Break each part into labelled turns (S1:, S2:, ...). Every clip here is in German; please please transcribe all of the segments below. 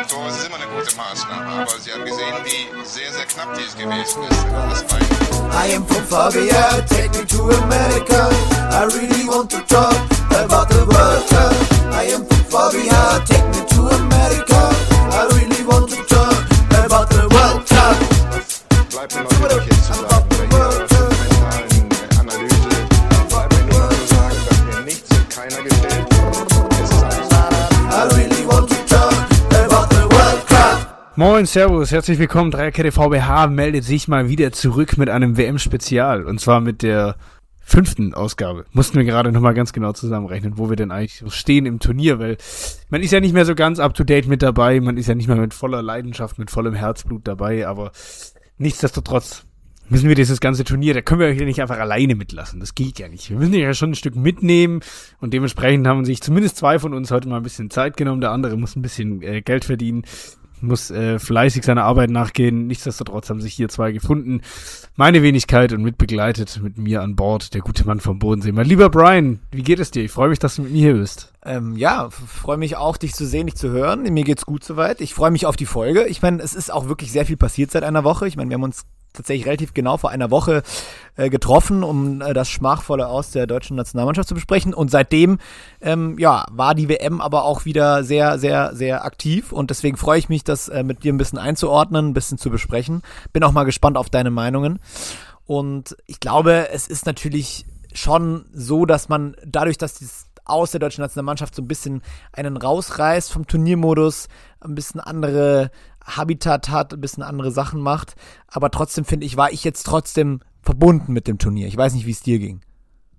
S1: Tor ist immer eine gute Maßnahme, aber Sie haben gesehen, wie sehr, sehr knapp dies gewesen ist. Das
S2: I am from Fabia, take me to America. I really want to talk about the World Cup. I am from Fabia, take me to America. I really want to talk about the World Cup.
S1: bleibt mir noch übrig jetzt zu sagen, bei Ihrer fundamentalen Analyse bleibt mir nur noch zu sagen, dass mir nichts und keiner gefällt. Es ist alles.
S2: I really want to talk about the World Cup.
S3: Moin, servus, herzlich willkommen. Dreierkette VBH meldet sich mal wieder zurück mit einem WM-Spezial. Und zwar mit der 5. Ausgabe. Mussten wir gerade nochmal ganz genau zusammenrechnen, wo wir denn eigentlich so stehen im Turnier, weil man ist ja nicht mehr so ganz up-to-date mit dabei, man ist ja nicht mehr mit voller Leidenschaft, mit vollem Herzblut dabei, aber nichtsdestotrotz müssen wir dieses ganze Turnier, da können wir euch ja nicht einfach alleine mitlassen, das geht ja nicht. Wir müssen ja schon ein Stück mitnehmen und dementsprechend haben sich zumindest 2 von uns heute mal ein bisschen Zeit genommen, der andere muss ein bisschen Geld verdienen, muss fleißig seiner Arbeit nachgehen. Nichtsdestotrotz haben sich hier 2 gefunden. Meine Wenigkeit und mitbegleitet mit mir an Bord, der gute Mann vom Bodensee. Mein lieber Brian, wie geht es dir? Ich freue mich, dass du mit mir hier bist.
S4: Ja, freue mich auch, dich zu sehen, dich zu hören. Mir geht's gut soweit. Ich freue mich auf die Folge. Ich meine, es ist auch wirklich sehr viel passiert seit einer Woche. Ich meine, wir haben uns tatsächlich relativ genau vor einer Woche getroffen, um das Schmachvolle aus der deutschen Nationalmannschaft zu besprechen. Und seitdem, war die WM aber auch wieder sehr, sehr, sehr aktiv. Und deswegen freue ich mich, das mit dir ein bisschen einzuordnen, ein bisschen zu besprechen. Bin auch mal gespannt auf deine Meinungen. Und ich glaube, es ist natürlich schon so, dass man dadurch, dass dieses aus der deutschen Nationalmannschaft so ein bisschen einen rausreißt vom Turniermodus, ein bisschen andere Habitat hat, ein bisschen andere Sachen macht. Aber trotzdem, finde ich, war ich jetzt trotzdem verbunden mit dem Turnier. Ich weiß nicht, wie es dir ging.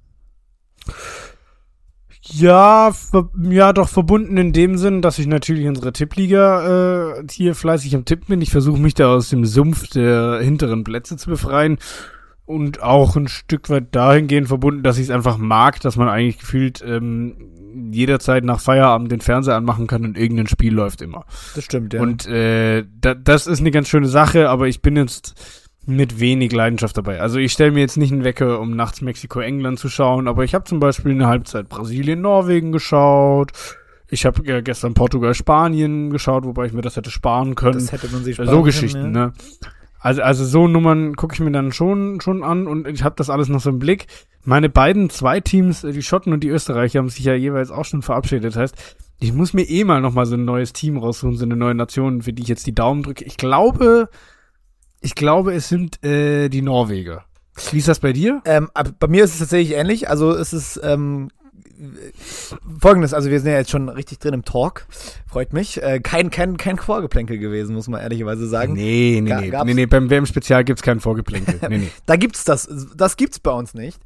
S3: Ja, doch verbunden in dem Sinn, dass ich natürlich unsere Tippliga hier fleißig am Tippen bin. Ich versuche mich da aus dem Sumpf der hinteren Plätze zu befreien. Und auch ein Stück weit dahingehend verbunden, dass ich es einfach mag, dass man eigentlich gefühlt jederzeit nach Feierabend den Fernseher anmachen kann und irgendein Spiel läuft immer.
S4: Das stimmt, ja.
S3: Und das ist eine ganz schöne Sache, aber ich bin jetzt mit wenig Leidenschaft dabei. Also ich stelle mir jetzt nicht einen Wecker, um nachts Mexiko-England zu schauen, aber ich habe zum Beispiel eine Halbzeit Brasilien-Norwegen geschaut. Ich habe gestern Portugal-Spanien geschaut, wobei ich mir das hätte sparen können.
S4: Das hätte man sich sparen
S3: so
S4: können,
S3: Geschichten,
S4: ja.
S3: Ne? Also so Nummern gucke ich mir dann schon an und ich habe das alles noch so im Blick. Meine beiden 2 Teams, die Schotten und die Österreicher, haben sich ja jeweils auch schon verabschiedet. Das heißt, ich muss mir mal noch mal so ein neues Team raussuchen, so eine neue Nation, für die ich jetzt die Daumen drücke. Ich glaube, es sind die Norweger. Wie ist das bei dir?
S4: Bei mir ist es tatsächlich ähnlich. Also es ist Folgendes, also wir sind ja jetzt schon richtig drin im Talk, freut mich. Kein Vorgeplänkel gewesen, muss man ehrlicherweise sagen.
S3: Nee, beim WM-Spezial gibt's kein Vorgeplänkel. Nee.
S4: Da gibt's das gibt's bei uns nicht.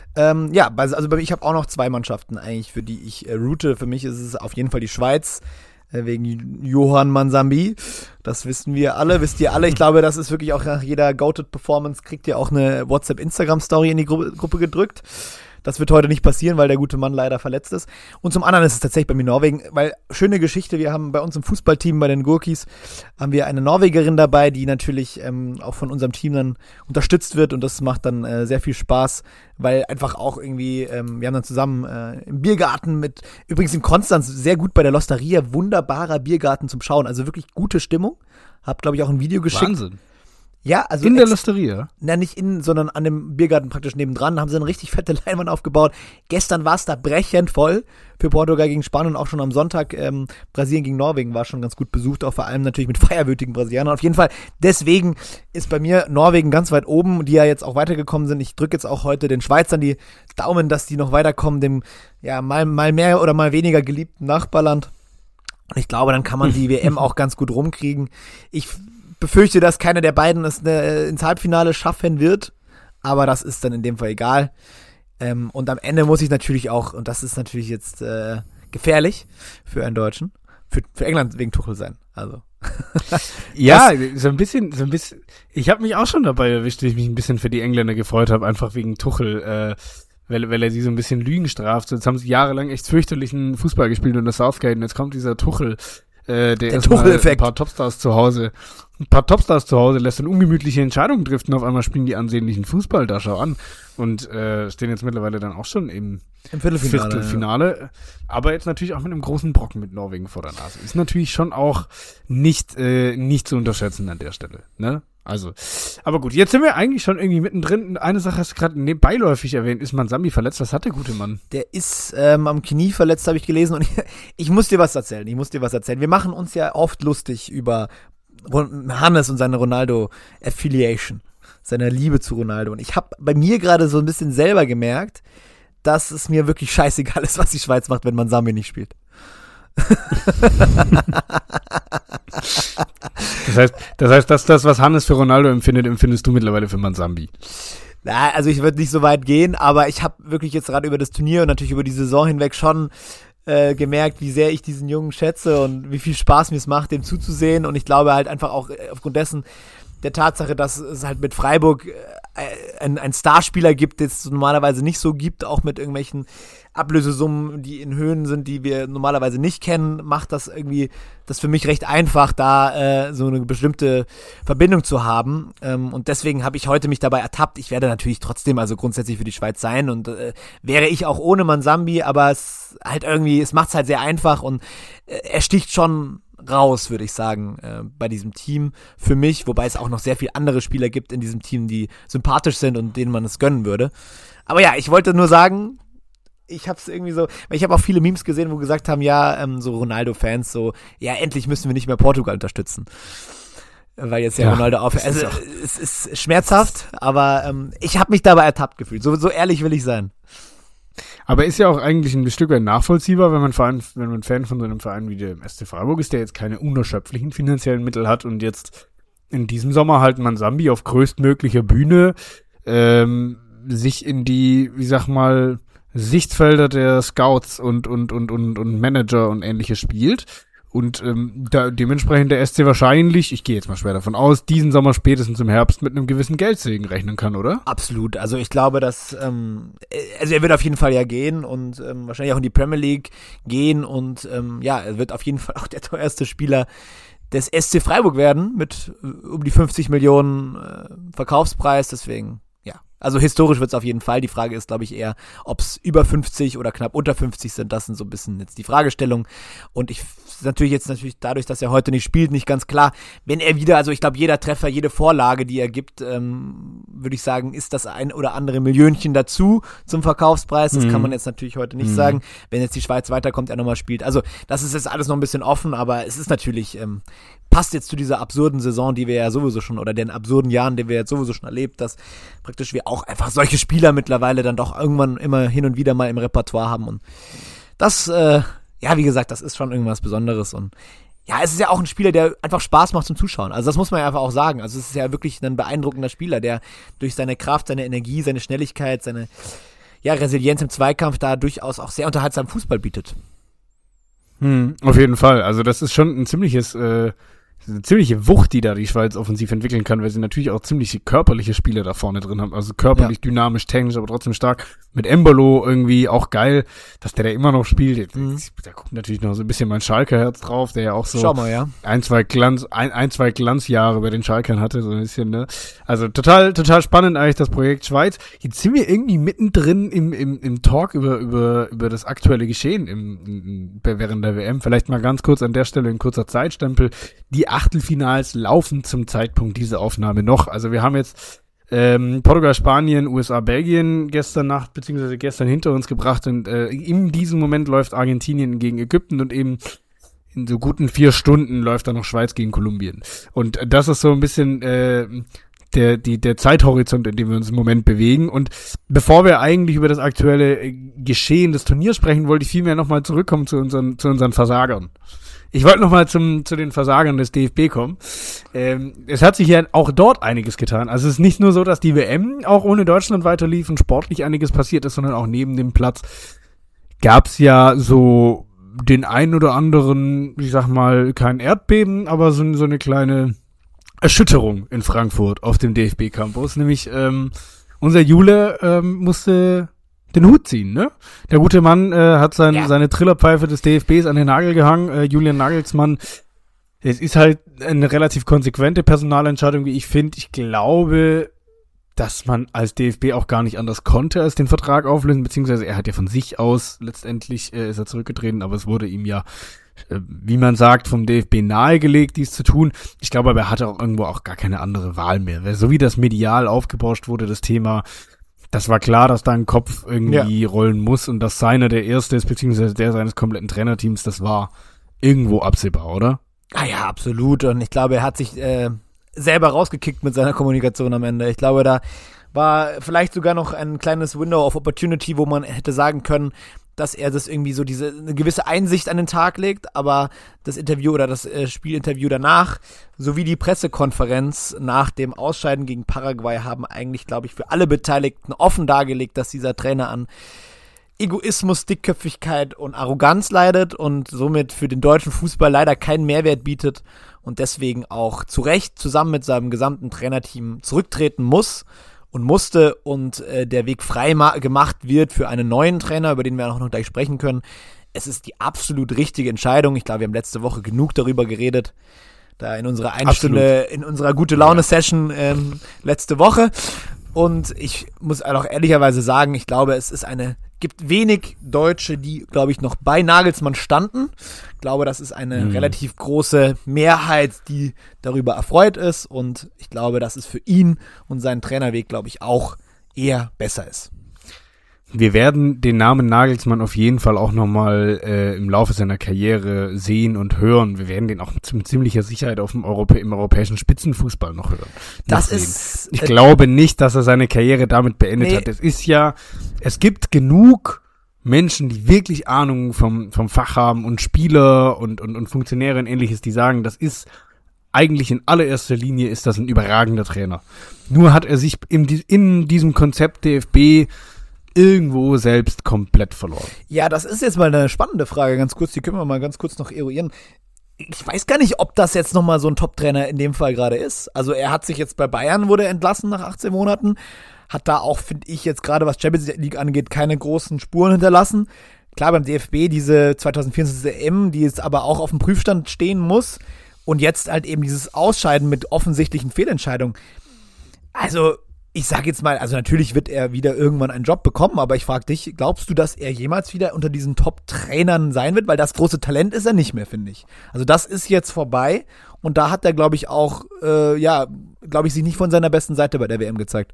S4: Ich habe auch noch 2 Mannschaften eigentlich, für die ich route. Für mich ist es auf jeden Fall die Schweiz, wegen Johann Mansambi. Das wisst ihr alle. Ich glaube, das ist wirklich auch nach jeder Goated-Performance kriegt ihr auch eine WhatsApp-Instagram-Story in die Gruppe gedrückt. Das wird heute nicht passieren, weil der gute Mann leider verletzt ist. Und zum anderen ist es tatsächlich bei mir Norwegen, weil schöne Geschichte, wir haben bei uns im Fußballteam, bei den Gurkis, haben wir eine Norwegerin dabei, die natürlich auch von unserem Team dann unterstützt wird und das macht dann sehr viel Spaß, weil einfach auch irgendwie, wir haben dann zusammen im Biergarten übrigens in Konstanz, sehr gut bei der Losteria, wunderbarer Biergarten zum Schauen, also wirklich gute Stimmung. Hab, glaube ich, auch ein Video geschickt.
S3: Wahnsinn.
S4: Ja, also
S3: in der Losteria?
S4: Na, nicht innen, sondern an dem Biergarten praktisch nebendran. Haben sie eine richtig fette Leinwand aufgebaut. Gestern war es da brechend voll für Portugal gegen Spanien. Auch schon am Sonntag Brasilien gegen Norwegen war schon ganz gut besucht. Auch vor allem natürlich mit feierwütigen Brasilianern. Auf jeden Fall, deswegen ist bei mir Norwegen ganz weit oben, die ja jetzt auch weitergekommen sind. Ich drücke jetzt auch heute den Schweizern die Daumen, dass die noch weiterkommen, dem ja mal mehr oder mal weniger geliebten Nachbarland. Und ich glaube, dann kann man die WM auch ganz gut rumkriegen. Ich befürchte, dass keiner der beiden es ins Halbfinale schaffen wird, aber das ist dann in dem Fall egal. Und am Ende muss ich natürlich auch, und das ist natürlich jetzt gefährlich für einen Deutschen, für England wegen Tuchel sein. Also
S3: ja, so ein bisschen. Ich habe mich auch schon dabei erwischt, wie ich mich ein bisschen für die Engländer gefreut habe, einfach wegen Tuchel, weil er sie so ein bisschen Lügen straft. Jetzt haben sie jahrelang echt fürchterlichen Fußball gespielt unter Southgate und jetzt kommt dieser Tuchel. der erstmal
S4: Tuchel-Effekt.
S3: ein paar Topstars zu Hause lässt dann ungemütliche Entscheidungen trifft und auf einmal spielen die ansehnlichen Fußball, da schau an. Und stehen jetzt mittlerweile dann auch schon im Viertelfinale. Ja. Aber jetzt natürlich auch mit einem großen Brocken mit Norwegen vor der Nase. Ist natürlich schon auch nicht zu unterschätzen an der Stelle, ne? Also, aber gut, jetzt sind wir eigentlich schon irgendwie mittendrin. Eine Sache hast du gerade beiläufig erwähnt, ist Mansambi verletzt? Was hat der gute Mann?
S4: Der ist am Knie verletzt, habe ich gelesen. Und ich muss dir was erzählen. Wir machen uns ja oft lustig über Hannes und seine Ronaldo-Affiliation, seine Liebe zu Ronaldo. Und ich habe bei mir gerade so ein bisschen selber gemerkt, dass es mir wirklich scheißegal ist, was die Schweiz macht, wenn Mansambi nicht spielt.
S3: Das heißt, dass das, was Hannes für Ronaldo empfindet, empfindest du mittlerweile für Mansambi.
S4: Na, also ich würde nicht so weit gehen, aber ich habe wirklich jetzt gerade über das Turnier und natürlich über die Saison hinweg schon gemerkt, wie sehr ich diesen Jungen schätze und wie viel Spaß mir es macht, dem zuzusehen. Und ich glaube halt einfach auch aufgrund dessen, der Tatsache, dass es halt mit Freiburg ein Starspieler gibt, den es normalerweise nicht so gibt, auch mit irgendwelchen Ablösesummen, die in Höhen sind, die wir normalerweise nicht kennen, macht das irgendwie das für mich recht einfach, da so eine bestimmte Verbindung zu haben. Und deswegen habe ich heute mich dabei ertappt. Ich werde natürlich trotzdem also grundsätzlich für die Schweiz sein und wäre ich auch ohne Mansambi, aber es macht es halt sehr einfach und er sticht schon raus, würde ich sagen, bei diesem Team für mich, wobei es auch noch sehr viele andere Spieler gibt in diesem Team, die sympathisch sind und denen man es gönnen würde. Aber ja, ich wollte nur sagen, ich hab's irgendwie so, weil ich habe auch viele Memes gesehen, wo gesagt haben, ja, so Ronaldo-Fans, so, ja, endlich müssen wir nicht mehr Portugal unterstützen. Weil jetzt ja Ronaldo aufhört. Also, es ist schmerzhaft, aber ich habe mich dabei ertappt gefühlt. So ehrlich will ich sein.
S3: Aber ist ja auch eigentlich ein Stück weit nachvollziehbar, wenn man Fan von so einem Verein wie dem SC Freiburg ist, der jetzt keine unerschöpflichen finanziellen Mittel hat und jetzt in diesem Sommer halt Mansambi auf größtmöglicher Bühne sich in die, wie sag mal, Sichtfelder der Scouts und Manager und ähnliches spielt. Und da dementsprechend der SC wahrscheinlich, ich gehe jetzt mal schwer davon aus, diesen Sommer spätestens im Herbst mit einem gewissen Geldsegen rechnen kann, oder?
S4: Absolut. Also ich glaube, dass also er wird auf jeden Fall ja gehen und wahrscheinlich auch in die Premier League gehen und er wird auf jeden Fall auch der teuerste Spieler des SC Freiburg werden mit um die 50 Millionen Verkaufspreis. Deswegen, ja. Also historisch wird es auf jeden Fall. Die Frage ist, glaube ich, eher, ob es über 50 oder knapp unter 50 sind. Das sind so ein bisschen jetzt die Fragestellungen. Und natürlich dadurch, dass er heute nicht spielt, nicht ganz klar. Wenn er wieder, also ich glaube, jeder Treffer, jede Vorlage, die er gibt, würde ich sagen, ist das ein oder andere Millionchen dazu zum Verkaufspreis. Das kann man jetzt natürlich heute nicht sagen. Wenn jetzt die Schweiz weiterkommt, er nochmal spielt. Also das ist jetzt alles noch ein bisschen offen, aber es ist natürlich, passt jetzt zu dieser absurden Saison, die wir ja sowieso schon, oder den absurden Jahren, die wir jetzt sowieso schon erlebt, dass praktisch wir auch einfach solche Spieler mittlerweile dann doch irgendwann immer hin und wieder mal im Repertoire haben. Und das, wie gesagt, das ist schon irgendwas Besonderes. Und ja, es ist ja auch ein Spieler, der einfach Spaß macht zum Zuschauen. Also das muss man ja einfach auch sagen. Also es ist ja wirklich ein beeindruckender Spieler, der durch seine Kraft, seine Energie, seine Schnelligkeit, seine Resilienz im Zweikampf da durchaus auch sehr unterhaltsamen Fußball bietet.
S3: Auf jeden Fall. Also das ist schon eine ziemliche Wucht, die da die Schweiz offensiv entwickeln kann, weil sie natürlich auch ziemlich körperliche Spieler da vorne drin haben. Also körperlich, dynamisch, technisch, aber trotzdem stark. Mit Embolo irgendwie auch geil, dass der da immer noch spielt. Da kommt natürlich noch so ein bisschen mein Schalker-Herz drauf, der ja auch so ein, zwei Glanzjahre bei den Schalkern hatte, so ein bisschen, ne? Also total spannend eigentlich das Projekt Schweiz. Jetzt sind wir irgendwie mittendrin im Talk über das aktuelle Geschehen während der WM. Vielleicht mal ganz kurz an der Stelle ein kurzer Zeitstempel. Die Achtelfinals laufen zum Zeitpunkt dieser Aufnahme noch. Also wir haben jetzt Portugal, Spanien, USA, Belgien gestern Nacht beziehungsweise gestern hinter uns gebracht und in diesem Moment läuft Argentinien gegen Ägypten und eben in so guten 4 Stunden läuft dann noch Schweiz gegen Kolumbien. Und das ist so ein bisschen der Zeithorizont, in dem wir uns im Moment bewegen. Und bevor wir eigentlich über das aktuelle Geschehen des Turniers sprechen, wollte ich vielmehr nochmal zurückkommen zu unseren Versagern. Ich wollte nochmal zu den Versagern des DFB kommen. Es hat sich ja auch dort einiges getan. Also es ist nicht nur so, dass die WM auch ohne Deutschland weiterlief und sportlich einiges passiert ist, sondern auch neben dem Platz gab es ja so den einen oder anderen, ich sag mal, kein Erdbeben, aber so eine kleine Erschütterung in Frankfurt auf dem DFB-Campus. Nämlich unser Jule musste den Hut ziehen, ne? Der gute Mann hat seine Trillerpfeife des DFBs an den Nagel gehangen, Julian Nagelsmann. Es ist halt eine relativ konsequente Personalentscheidung, wie ich finde. Ich glaube, dass man als DFB auch gar nicht anders konnte, als den Vertrag auflösen, beziehungsweise er hat ja von sich aus letztendlich ist er zurückgetreten, aber es wurde ihm ja, wie man sagt, vom DFB nahegelegt, dies zu tun. Ich glaube aber, er hatte auch irgendwo auch gar keine andere Wahl mehr. Weil so wie das medial aufgebauscht wurde, das Thema, das war klar, dass da ein Kopf irgendwie rollen muss und dass seiner der Erste ist, beziehungsweise der seines kompletten Trainerteams, das war irgendwo absehbar, oder?
S4: Ah ja, absolut. Und ich glaube, er hat sich selber rausgekickt mit seiner Kommunikation am Ende. Ich glaube, da war vielleicht sogar noch ein kleines Window of Opportunity, wo man hätte sagen können, dass er das irgendwie so eine gewisse Einsicht an den Tag legt, aber das Interview oder das Spielinterview danach sowie die Pressekonferenz nach dem Ausscheiden gegen Paraguay haben eigentlich, glaube ich, für alle Beteiligten offen dargelegt, dass dieser Trainer an Egoismus, Dickköpfigkeit und Arroganz leidet und somit für den deutschen Fußball leider keinen Mehrwert bietet und deswegen auch zu Recht zusammen mit seinem gesamten Trainerteam zurücktreten muss und musste und der Weg frei gemacht wird für einen neuen Trainer, über den wir auch noch gleich sprechen können. Es ist die absolut richtige Entscheidung. Ich glaube, wir haben letzte Woche genug darüber geredet, da in unserer Stunde, in unserer Gute-Laune-Session letzte Woche. Und ich muss auch ehrlicherweise sagen, ich glaube, gibt wenig Deutsche, die, glaube ich, noch bei Nagelsmann standen. Ich glaube, das ist eine relativ große Mehrheit, die darüber erfreut ist. Und ich glaube, dass es für ihn und seinen Trainerweg, glaube ich, auch eher besser ist.
S3: Wir werden den Namen Nagelsmann auf jeden Fall auch nochmal im Laufe seiner Karriere sehen und hören. Wir werden den auch mit ziemlicher Sicherheit im europäischen Spitzenfußball noch hören. Ich glaube nicht, dass er seine Karriere damit beendet hat. Es gibt genug Menschen, die wirklich Ahnung vom Fach haben und Spieler und Funktionäre und ähnliches, die sagen, das ist eigentlich in allererster Linie ist das ein überragender Trainer. Nur hat er sich in diesem Konzept DFB irgendwo selbst komplett verloren.
S4: Ja, das ist jetzt mal eine spannende Frage, ganz kurz, die können wir mal ganz kurz noch eruieren. Ich weiß gar nicht, ob das jetzt nochmal so ein Top-Trainer in dem Fall gerade ist. Also er hat sich jetzt bei Bayern, wurde entlassen nach 18 Monaten, hat da auch, finde ich, jetzt gerade was Champions League angeht, keine großen Spuren hinterlassen. Klar, beim DFB diese 2024 EM, die jetzt aber auch auf dem Prüfstand stehen muss und jetzt halt eben dieses Ausscheiden mit offensichtlichen Fehlentscheidungen. Also ich sag jetzt mal, also natürlich wird er wieder irgendwann einen Job bekommen, aber ich frage dich, glaubst du, dass er jemals wieder unter diesen Top-Trainern sein wird? Weil das große Talent ist er nicht mehr, finde ich. Also das ist jetzt vorbei und da hat er, glaube ich, auch, sich nicht von seiner besten Seite bei der WM gezeigt.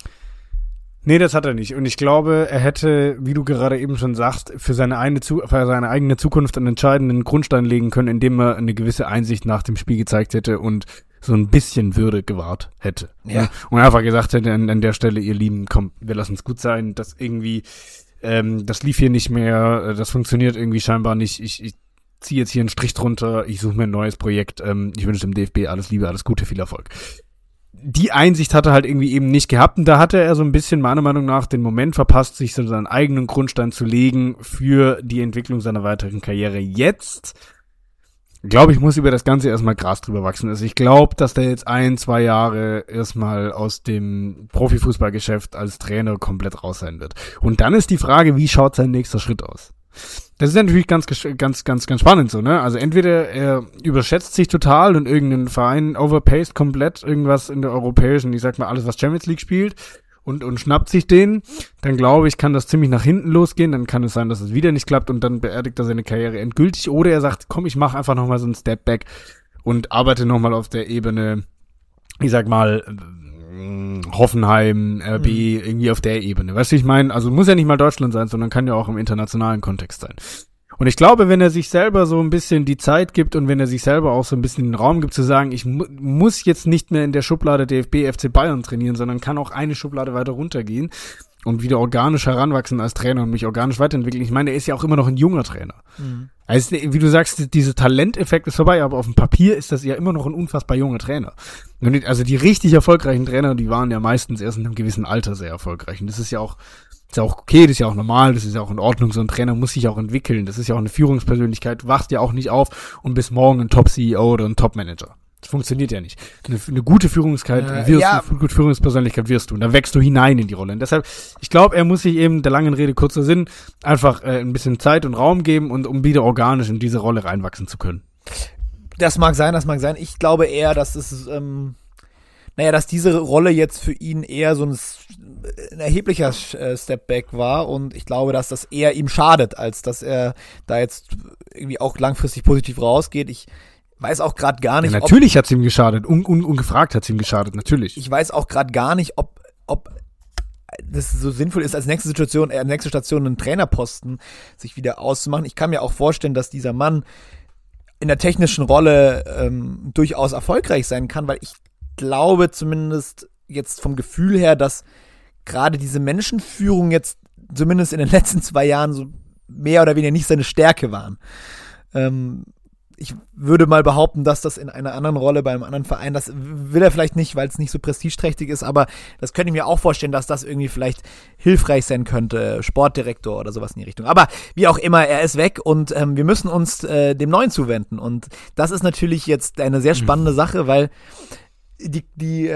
S3: Nee, das hat er nicht. Und ich glaube, er hätte, wie du gerade eben schon sagst, für seine eigene Zukunft einen entscheidenden Grundstein legen können, indem er eine gewisse Einsicht nach dem Spiel gezeigt hätte und so ein bisschen Würde gewahrt hätte. Ja. Und einfach gesagt hätte an der Stelle, ihr Lieben, komm, wir lassen es gut sein, das irgendwie, das lief hier nicht mehr, das funktioniert irgendwie scheinbar nicht, ich ziehe jetzt hier einen Strich drunter, ich suche mir ein neues Projekt, ich wünsche dem DFB alles Liebe, alles Gute, viel Erfolg. Die Einsicht hat er halt irgendwie eben nicht gehabt und da hatte er so ein bisschen meiner Meinung nach den Moment verpasst, sich so seinen eigenen Grundstein zu legen für die Entwicklung seiner weiteren Karriere. Jetzt glaube ich, muss über das Ganze erstmal Gras drüber wachsen. Also ich glaube, dass der jetzt 1-2 Jahre erstmal aus dem Profifußballgeschäft als Trainer komplett raus sein wird. Und dann ist die Frage, wie schaut sein nächster Schritt aus? Das ist natürlich ganz spannend so, ne? Also entweder er überschätzt sich total und irgendein Verein overpaced komplett irgendwas in der europäischen, ich sag mal alles, was Champions League spielt und schnappt sich den, dann glaube ich, kann das ziemlich nach hinten losgehen, dann kann es sein, dass es wieder nicht klappt und dann beerdigt er seine Karriere endgültig oder er sagt, komm, ich mache einfach nochmal so einen Step Back und arbeite nochmal auf der Ebene, ich sag mal, Hoffenheim, RB, irgendwie auf der Ebene. Weißt du, ich meine, also muss ja nicht mal Deutschland sein, sondern kann ja auch im internationalen Kontext sein. Und ich glaube, wenn er sich selber so ein bisschen die Zeit gibt und wenn er sich selber auch so ein bisschen den Raum gibt zu sagen, ich muss jetzt nicht mehr in der Schublade DFB, FC Bayern trainieren, sondern kann auch eine Schublade weiter runtergehen und wieder organisch heranwachsen als Trainer und mich organisch weiterentwickeln. Ich meine, er ist ja auch immer noch ein junger Trainer. Also, wie du sagst, dieser Talenteffekt ist vorbei, aber auf dem Papier ist das ja immer noch ein unfassbar junger Trainer. Also die richtig erfolgreichen Trainer, die waren ja meistens erst in einem gewissen Alter sehr erfolgreich. Und das ist ja auch okay, das ist ja auch normal, das ist ja auch in Ordnung, so ein Trainer muss sich auch entwickeln, das ist ja auch eine Führungspersönlichkeit, wacht ja auch nicht auf und bis morgen ein Top-CEO oder ein Top-Manager. Das funktioniert ja nicht. Eine gute Führungskeit wirst
S4: ja.
S3: du, eine gute Führungspersönlichkeit wirst du. Und da wächst du hinein in die Rolle. Und deshalb, ich glaube, er muss sich eben, der langen Rede kurzer Sinn, einfach ein bisschen Zeit und Raum geben, und um wieder organisch in diese Rolle reinwachsen zu können.
S4: Das mag sein. Ich glaube eher, dass es, dass diese Rolle jetzt für ihn eher so ein erheblicher Stepback war, und ich glaube, dass das eher ihm schadet, als dass er da jetzt irgendwie auch langfristig positiv rausgeht. Ich weiß auch gerade gar nicht,
S3: natürlich hat es ihm geschadet, ungefragt hat es ihm geschadet, natürlich.
S4: Ich weiß auch gerade gar nicht, ob das so sinnvoll ist, als nächste Station einen Trainerposten sich wieder auszumachen. Ich kann mir auch vorstellen, dass dieser Mann in der technischen Rolle durchaus erfolgreich sein kann, weil ich glaube zumindest jetzt vom Gefühl her, dass gerade diese Menschenführung jetzt zumindest in den letzten 2 Jahren so mehr oder weniger nicht seine Stärke waren. Ich würde mal behaupten, dass das in einer anderen Rolle bei einem anderen Verein, das will er vielleicht nicht, weil es nicht so prestigeträchtig ist, aber das könnte ich mir auch vorstellen, dass das irgendwie vielleicht hilfreich sein könnte, Sportdirektor oder sowas in die Richtung. Aber wie auch immer, er ist weg, und wir müssen uns dem Neuen zuwenden, und das ist natürlich jetzt eine sehr spannende Sache, weil die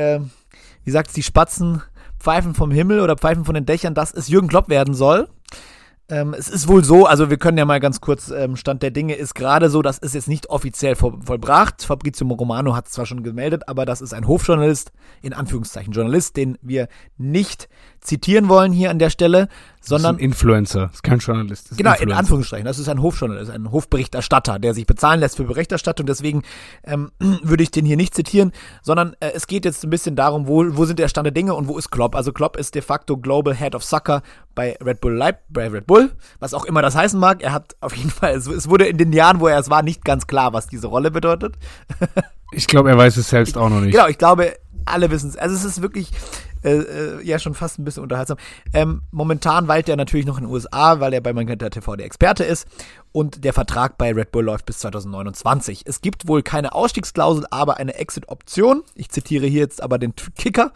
S4: Spatzen pfeifen vom Himmel oder pfeifen von den Dächern, dass es Jürgen Klopp werden soll. Es ist wohl so, also wir können ja mal ganz kurz, Stand der Dinge ist gerade so, das ist jetzt nicht offiziell vollbracht. Fabrizio Romano hat es zwar schon gemeldet, aber das ist ein Hofjournalist, in Anführungszeichen Journalist, den wir nicht zitieren wollen hier an der Stelle, sondern...
S3: Das ist ein Influencer, das ist kein Journalist. Das ist
S4: genau,
S3: Influencer.
S4: in Anführungsstrichen, das ist ein Hofjournalist, ein Hofberichterstatter, der sich bezahlen lässt für Berichterstattung, deswegen würde ich den hier nicht zitieren, sondern es geht jetzt ein bisschen darum, wo sind der Stand der Dinge und wo ist Klopp. Also Klopp ist de facto Global Head of Soccer bei Red Bull, was auch immer das heißen mag. Er hat auf jeden Fall, es wurde in den Jahren, wo er es war, nicht ganz klar, was diese Rolle bedeutet.
S3: Ich glaube, er weiß es selbst auch noch nicht.
S4: Genau, ich glaube, alle wissen es. Also es ist wirklich ja schon fast ein bisschen unterhaltsam. Momentan weilt er natürlich noch in den USA, weil er bei Magenta TV der Experte ist, und der Vertrag bei Red Bull läuft bis 2029. Es gibt wohl keine Ausstiegsklausel, aber eine Exit-Option. Ich zitiere hier jetzt aber den Kicker.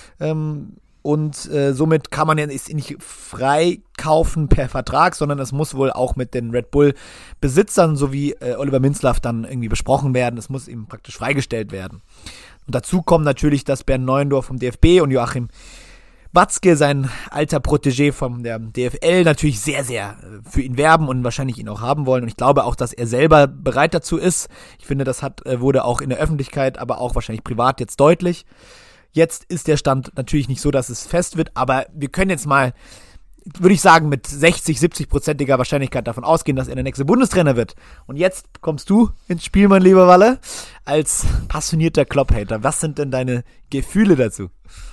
S4: Und somit kann man es nicht freikaufen per Vertrag, sondern es muss wohl auch mit den Red Bull-Besitzern sowie Oliver Minzlaff dann irgendwie besprochen werden. Es muss ihm praktisch freigestellt werden. Und dazu kommt natürlich, dass Bernd Neuendorf vom DFB und Joachim Watzke, sein alter Protégé von der DFL, natürlich sehr, sehr für ihn werben und wahrscheinlich ihn auch haben wollen. Und ich glaube auch, dass er selber bereit dazu ist. Ich finde, das wurde auch in der Öffentlichkeit, aber auch wahrscheinlich privat jetzt deutlich. Jetzt ist der Stand natürlich nicht so, dass es fest wird, aber wir können jetzt mal, würde ich sagen, mit 60-70%iger Wahrscheinlichkeit davon ausgehen, dass er der nächste Bundestrainer wird. Und jetzt kommst du ins Spiel, mein lieber Walle, als passionierter Klopp-Hater. Was sind denn deine Gefühle dazu?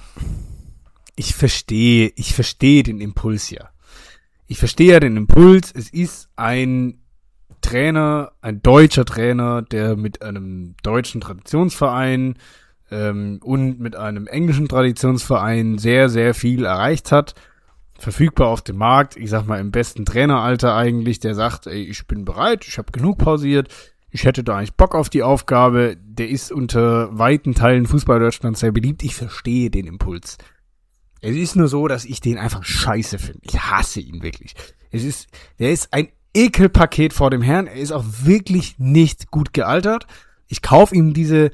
S3: Ich verstehe den Impuls ja. Ich verstehe ja den Impuls. Es ist ein Trainer, ein deutscher Trainer, der mit einem deutschen Traditionsverein und mit einem englischen Traditionsverein sehr, sehr viel erreicht hat. Verfügbar auf dem Markt, ich sag mal im besten Traineralter eigentlich, der sagt, ey, ich bin bereit, ich habe genug pausiert, ich hätte da eigentlich Bock auf die Aufgabe, der ist unter weiten Teilen Fußball-Deutschlands sehr beliebt, ich verstehe den Impuls. Es ist nur so, dass ich den einfach scheiße finde. Ich hasse ihn wirklich. Der ist ein Ekelpaket vor dem Herrn, er ist auch wirklich nicht gut gealtert. Ich kaufe ihm diese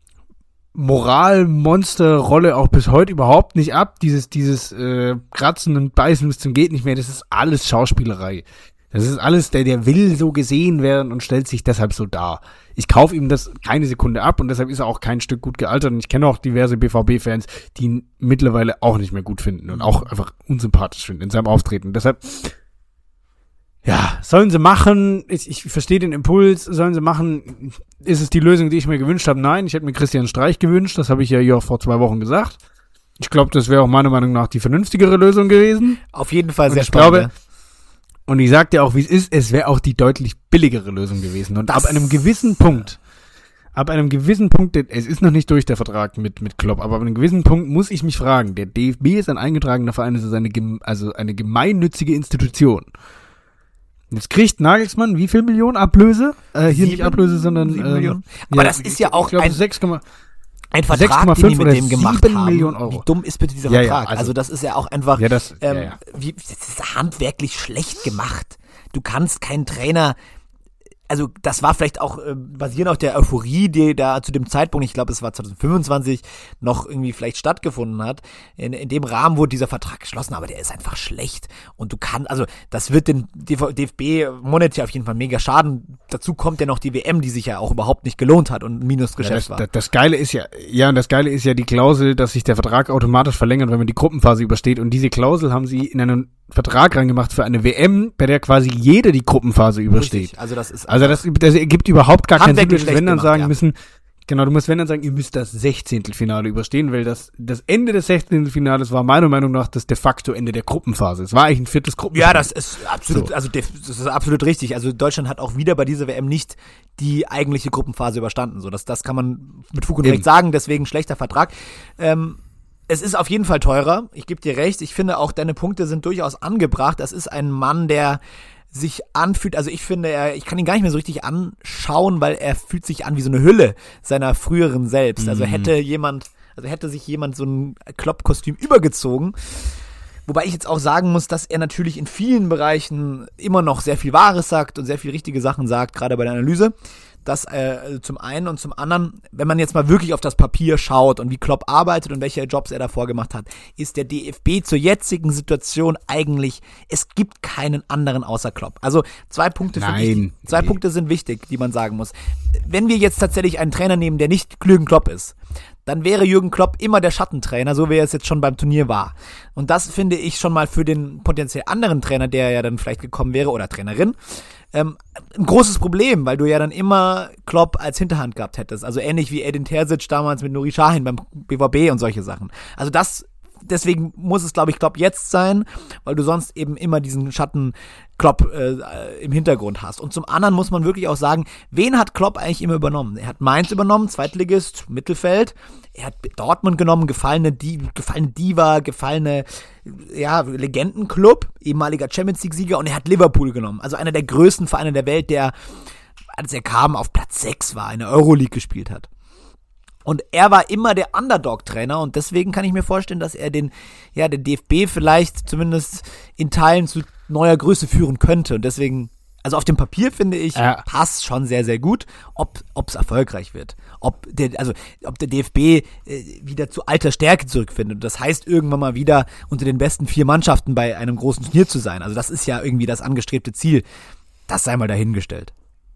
S3: Moralmonster-Rolle auch bis heute überhaupt nicht ab. Dieses Kratzen und Beißen bis zum geht nicht mehr, das ist alles Schauspielerei. Das ist alles, der will so gesehen werden und stellt sich deshalb so dar. Ich kaufe ihm das keine Sekunde ab und deshalb ist er auch kein Stück gut gealtert. Und ich kenne auch diverse BVB-Fans, die ihn mittlerweile auch nicht mehr gut finden und auch einfach unsympathisch finden in seinem Auftreten. Deshalb, ja, sollen sie machen, ich verstehe den Impuls, sollen sie machen, ist es die Lösung, die ich mir gewünscht habe? Nein, ich hätte mir Christian Streich gewünscht, das habe ich ja hier auch vor 2 Wochen gesagt. Ich glaube, das wäre auch meiner Meinung nach die vernünftigere Lösung gewesen.
S4: Auf jeden Fall
S3: und
S4: sehr
S3: ich
S4: spannend.
S3: Glaube, und ich sag dir auch, wie es wäre auch die deutlich billigere Lösung gewesen. Und ab einem gewissen Punkt, es ist noch nicht durch der Vertrag mit Klopp, aber ab einem gewissen Punkt muss ich mich fragen, der DFB ist ein eingetragener Verein, es ist eine gemeinnützige Institution. Jetzt kriegt Nagelsmann wie viel Millionen Ablöse? Hier nicht Ablöse, sondern
S4: 7 Millionen. Aber das ist ja auch
S3: ein
S4: Vertrag, den die mit dem gemacht haben.
S3: Millionen Euro.
S4: Wie dumm ist bitte dieser
S3: Ja,
S4: Vertrag?
S3: ja, also
S4: das ist ja auch einfach
S3: das
S4: das ist handwerklich schlecht gemacht. Du kannst keinen Trainer also das war vielleicht auch basierend auf der Euphorie, die da zu dem Zeitpunkt, ich glaube es war 2025, noch irgendwie vielleicht stattgefunden hat. In dem Rahmen wurde dieser Vertrag geschlossen, aber der ist einfach schlecht. Und das wird den DFB monetär auf jeden Fall mega schaden. Dazu kommt ja noch die WM, die sich ja auch überhaupt nicht gelohnt hat und ein Minusgeschäft war.
S3: Das Geile ist ja die Klausel, dass sich der Vertrag automatisch verlängert, wenn man die Gruppenphase übersteht. Und diese Klausel haben sie in einen Vertrag reingemacht für eine WM, bei der quasi jeder die Gruppenphase übersteht.
S4: Richtig. Also das
S3: ergibt überhaupt gar keinen Sinn,
S4: wenn dann sagen
S3: müssen, genau, du musst wenn dann sagen, ihr müsst das 16. Finale überstehen, weil das Ende des 16. Finales war meiner Meinung nach das de facto Ende der Gruppenphase. Es war eigentlich ein 4. Gruppenspiel.
S4: Ja, das ist absolut, das ist absolut richtig. Also Deutschland hat auch wieder bei dieser WM nicht die eigentliche Gruppenphase überstanden. So, das kann man mit Fug und Recht sagen, deswegen schlechter Vertrag. Es ist auf jeden Fall teurer, ich gebe dir recht. Ich finde auch, deine Punkte sind durchaus angebracht. Das ist ein Mann, der sich anfühlt, also ich finde, ich kann ihn gar nicht mehr so richtig anschauen, weil er fühlt sich an wie so eine Hülle seiner früheren selbst. Also hätte sich jemand so ein Klopp-Kostüm übergezogen. Wobei ich jetzt auch sagen muss, dass er natürlich in vielen Bereichen immer noch sehr viel Wahres sagt und sehr viel richtige Sachen sagt, gerade bei der Analyse. Das zum einen und zum anderen, wenn man jetzt mal wirklich auf das Papier schaut und wie Klopp arbeitet und welche Jobs er davor gemacht hat, ist der DFB zur jetzigen Situation eigentlich, es gibt keinen anderen außer Klopp. Also zwei Punkte sind wichtig, die man sagen muss. Wenn wir jetzt tatsächlich einen Trainer nehmen, der nicht Jürgen Klopp ist, dann wäre Jürgen Klopp immer der Schattentrainer, so wie er es jetzt schon beim Turnier war. Und das finde ich schon mal für den potenziell anderen Trainer, der ja dann vielleicht gekommen wäre, oder Trainerin, ein großes Problem, weil du ja dann immer Klopp als Hinterhand gehabt hättest. Also ähnlich wie Edin Terzic damals mit Nuri Sahin beim BVB und solche Sachen. Also deswegen muss es, glaube ich, Klopp jetzt sein, weil du sonst eben immer diesen Schatten Klopp im Hintergrund hast. Und zum anderen muss man wirklich auch sagen, wen hat Klopp eigentlich immer übernommen? Er hat Mainz übernommen, Zweitligist, Mittelfeld. Er hat Dortmund genommen, gefallene Diva, Legendenclub, ehemaliger Champions League-Sieger, und er hat Liverpool genommen. Also einer der größten Vereine der Welt, der, als er kam, auf Platz 6 war, in der Euroleague gespielt hat. Und er war immer der Underdog-Trainer und deswegen kann ich mir vorstellen, dass er den DFB vielleicht zumindest in Teilen zu neuer Größe führen könnte. Und deswegen, also auf dem Papier finde ich, passt schon sehr, sehr gut. Ob es erfolgreich wird. Ob der DFB wieder zu alter Stärke zurückfindet. Und das heißt, irgendwann mal wieder unter den besten 4 Mannschaften bei einem großen Turnier zu sein. Also das ist ja irgendwie das angestrebte Ziel. Das sei mal dahingestellt.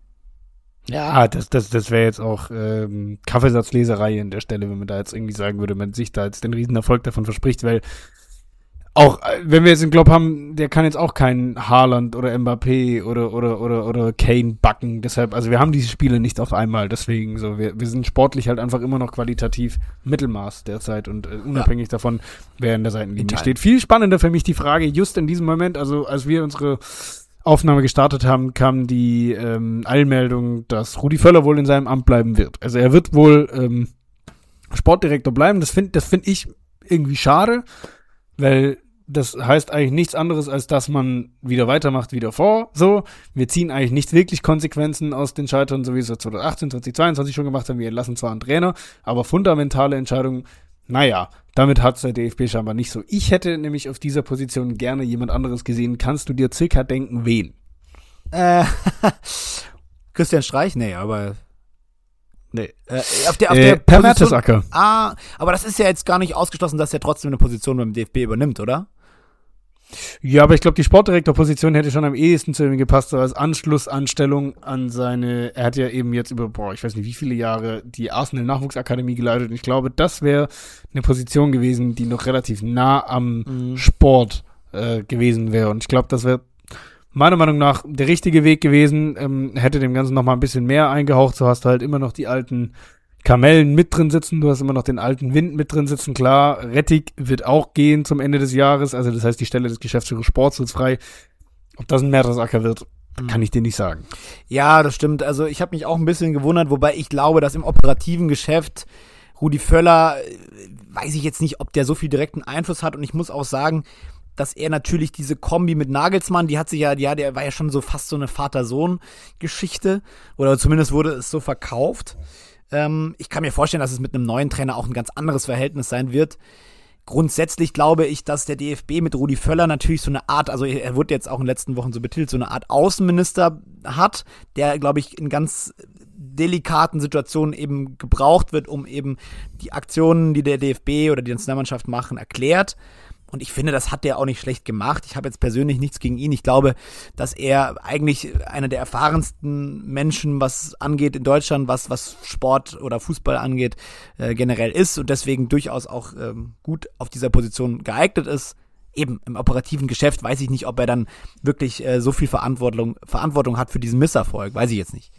S3: Ja, das wäre jetzt auch Kaffeesatzleserei an der Stelle, wenn man da jetzt irgendwie sagen würde, man sich da jetzt den Riesenerfolg davon verspricht, weil auch, wenn wir jetzt einen Klopp haben, der kann jetzt auch keinen Haaland oder Mbappé oder Kane backen, deshalb, also wir haben diese Spiele nicht auf einmal, deswegen so, wir sind sportlich halt einfach immer noch qualitativ Mittelmaß derzeit und unabhängig davon, wer in der Seitenlinie steht. Viel spannender für mich die Frage, just in diesem Moment, also als wir unsere Aufnahme gestartet haben, kam die Eilmeldung, dass Rudi Völler wohl in seinem Amt bleiben wird. Also er wird wohl Sportdirektor bleiben. Das find ich irgendwie schade, weil das heißt eigentlich nichts anderes, als dass man wieder weitermacht wie davor. So, wir ziehen eigentlich nicht wirklich Konsequenzen aus den Scheitern, so wie es 2018, 2022 schon gemacht haben. Wir entlassen zwar einen Trainer, aber fundamentale Entscheidungen, naja, damit hat's der DFB scheinbar nicht so. Ich hätte nämlich auf dieser Position gerne jemand anderes gesehen. Kannst du dir circa denken, wen?
S4: Christian Streich? Nee, aber...
S3: Nee.
S4: Auf der
S3: Per Mertesacker.
S4: Aber das ist ja jetzt gar nicht ausgeschlossen, dass er trotzdem eine Position beim DFB übernimmt, oder?
S3: Ja, aber ich glaube, die Sportdirektorposition hätte schon am ehesten zu ihm gepasst, so als Anschlussanstellung an seine, er hat ja eben jetzt über, ich weiß nicht wie viele Jahre die Arsenal-Nachwuchsakademie geleitet und ich glaube, das wäre eine Position gewesen, die noch relativ nah am Sport gewesen wäre und ich glaube, das wäre meiner Meinung nach der richtige Weg gewesen, hätte dem Ganzen noch mal ein bisschen mehr eingehaucht, so hast du halt immer noch die alten Kamellen mit drin sitzen, du hast immer noch den alten Wind mit drin sitzen, klar, Rettig wird auch gehen zum Ende des Jahres, also das heißt, die Stelle des Geschäftsführers Sports ist frei. Ob das ein Mertesacker wird, kann ich dir nicht sagen.
S4: Ja, das stimmt, also ich habe mich auch ein bisschen gewundert, wobei ich glaube, dass im operativen Geschäft Rudi Völler, weiß ich jetzt nicht, ob der so viel direkten Einfluss hat und ich muss auch sagen, dass er natürlich diese Kombi mit Nagelsmann, der war ja schon so fast so eine Vater-Sohn-Geschichte oder zumindest wurde es so verkauft. Ich kann mir vorstellen, dass es mit einem neuen Trainer auch ein ganz anderes Verhältnis sein wird. grundsätzlich glaube ich, dass der DFB mit Rudi Völler natürlich so eine Art, also er wurde jetzt auch in den letzten Wochen so betitelt, so eine Art Außenminister hat, der, glaube ich, in ganz delikaten Situationen eben gebraucht wird, um eben die Aktionen, die der DFB oder die Nationalmannschaft machen, erklärt. Und ich finde, das hat der auch nicht schlecht gemacht. Ich habe jetzt persönlich nichts gegen ihn. Ich glaube, dass er eigentlich einer der erfahrensten Menschen, was angeht in Deutschland, was Sport oder Fußball angeht, generell ist und deswegen durchaus auch gut auf dieser Position geeignet ist. Eben im operativen Geschäft weiß ich nicht, ob er dann wirklich so viel Verantwortung hat für diesen Misserfolg. Weiß ich jetzt nicht.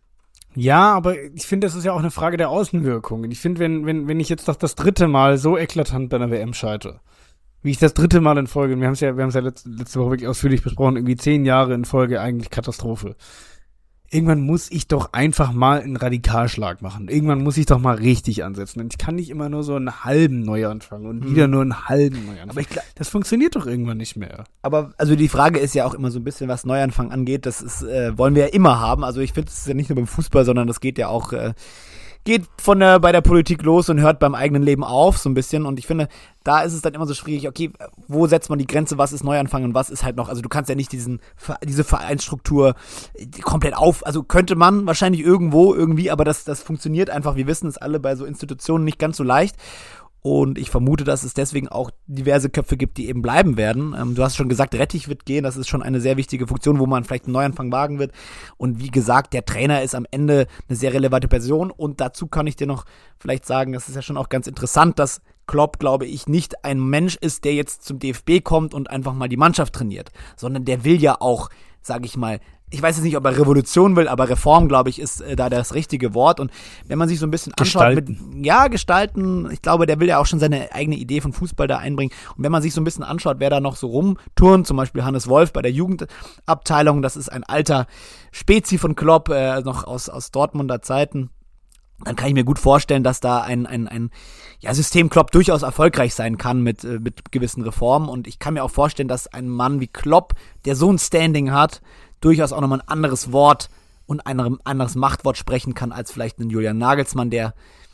S3: Ja, aber ich finde, das ist ja auch eine Frage der Außenwirkung. Ich finde, wenn ich jetzt doch das 3. Mal so eklatant bei einer WM scheitere, wie ich das 3. Mal in Folge, wir haben es ja letzte Woche wirklich ausführlich besprochen, irgendwie 10 Jahre in Folge eigentlich Katastrophe. Irgendwann muss ich doch einfach mal einen Radikalschlag machen. Irgendwann muss ich doch mal richtig ansetzen. Und ich kann nicht immer nur so einen halben Neuanfang und wieder nur einen halben Neuanfang. Aber das funktioniert doch irgendwann nicht mehr.
S4: Aber also die Frage ist ja auch immer so ein bisschen, was Neuanfang angeht. Das ist, wollen wir ja immer haben. Also ich finde, es ist ja nicht nur beim Fußball, sondern das geht ja auch geht bei der Politik los und hört beim eigenen Leben auf, so ein bisschen. Und ich finde, da ist es dann immer so schwierig, okay, wo setzt man die Grenze, was ist Neuanfang und was ist halt noch, also du kannst ja nicht diese Vereinsstruktur komplett also könnte man wahrscheinlich irgendwie, aber das funktioniert einfach, wir wissen es alle bei so Institutionen nicht ganz so leicht. Und ich vermute, dass es deswegen auch diverse Köpfe gibt, die eben bleiben werden. Du hast schon gesagt, Rettich wird gehen. Das ist schon eine sehr wichtige Funktion, wo man vielleicht einen Neuanfang wagen wird. Und wie gesagt, der Trainer ist am Ende eine sehr relevante Person. Und dazu kann ich dir noch vielleicht sagen, das ist ja schon auch ganz interessant, dass Klopp, glaube ich, nicht ein Mensch ist, der jetzt zum DFB kommt und einfach mal die Mannschaft trainiert. Sondern der will ja auch, sage ich mal, ich weiß jetzt nicht, ob er Revolution will, aber Reform, glaube ich, ist da das richtige Wort. Und wenn man sich so ein bisschen anschaut, gestalten, ich glaube, der will ja auch schon seine eigene Idee von Fußball da einbringen. Und wenn man sich so ein bisschen anschaut, wer da noch so rumturnt, zum Beispiel Hannes Wolf bei der Jugendabteilung, das ist ein alter Spezi von Klopp, noch aus Dortmunder Zeiten, dann kann ich mir gut vorstellen, dass da ein System Klopp durchaus erfolgreich sein kann mit gewissen Reformen. Und ich kann mir auch vorstellen, dass ein Mann wie Klopp, der so ein Standing hat, durchaus auch nochmal ein anderes Wort und ein anderes Machtwort sprechen kann als vielleicht ein Julian Nagelsmann, der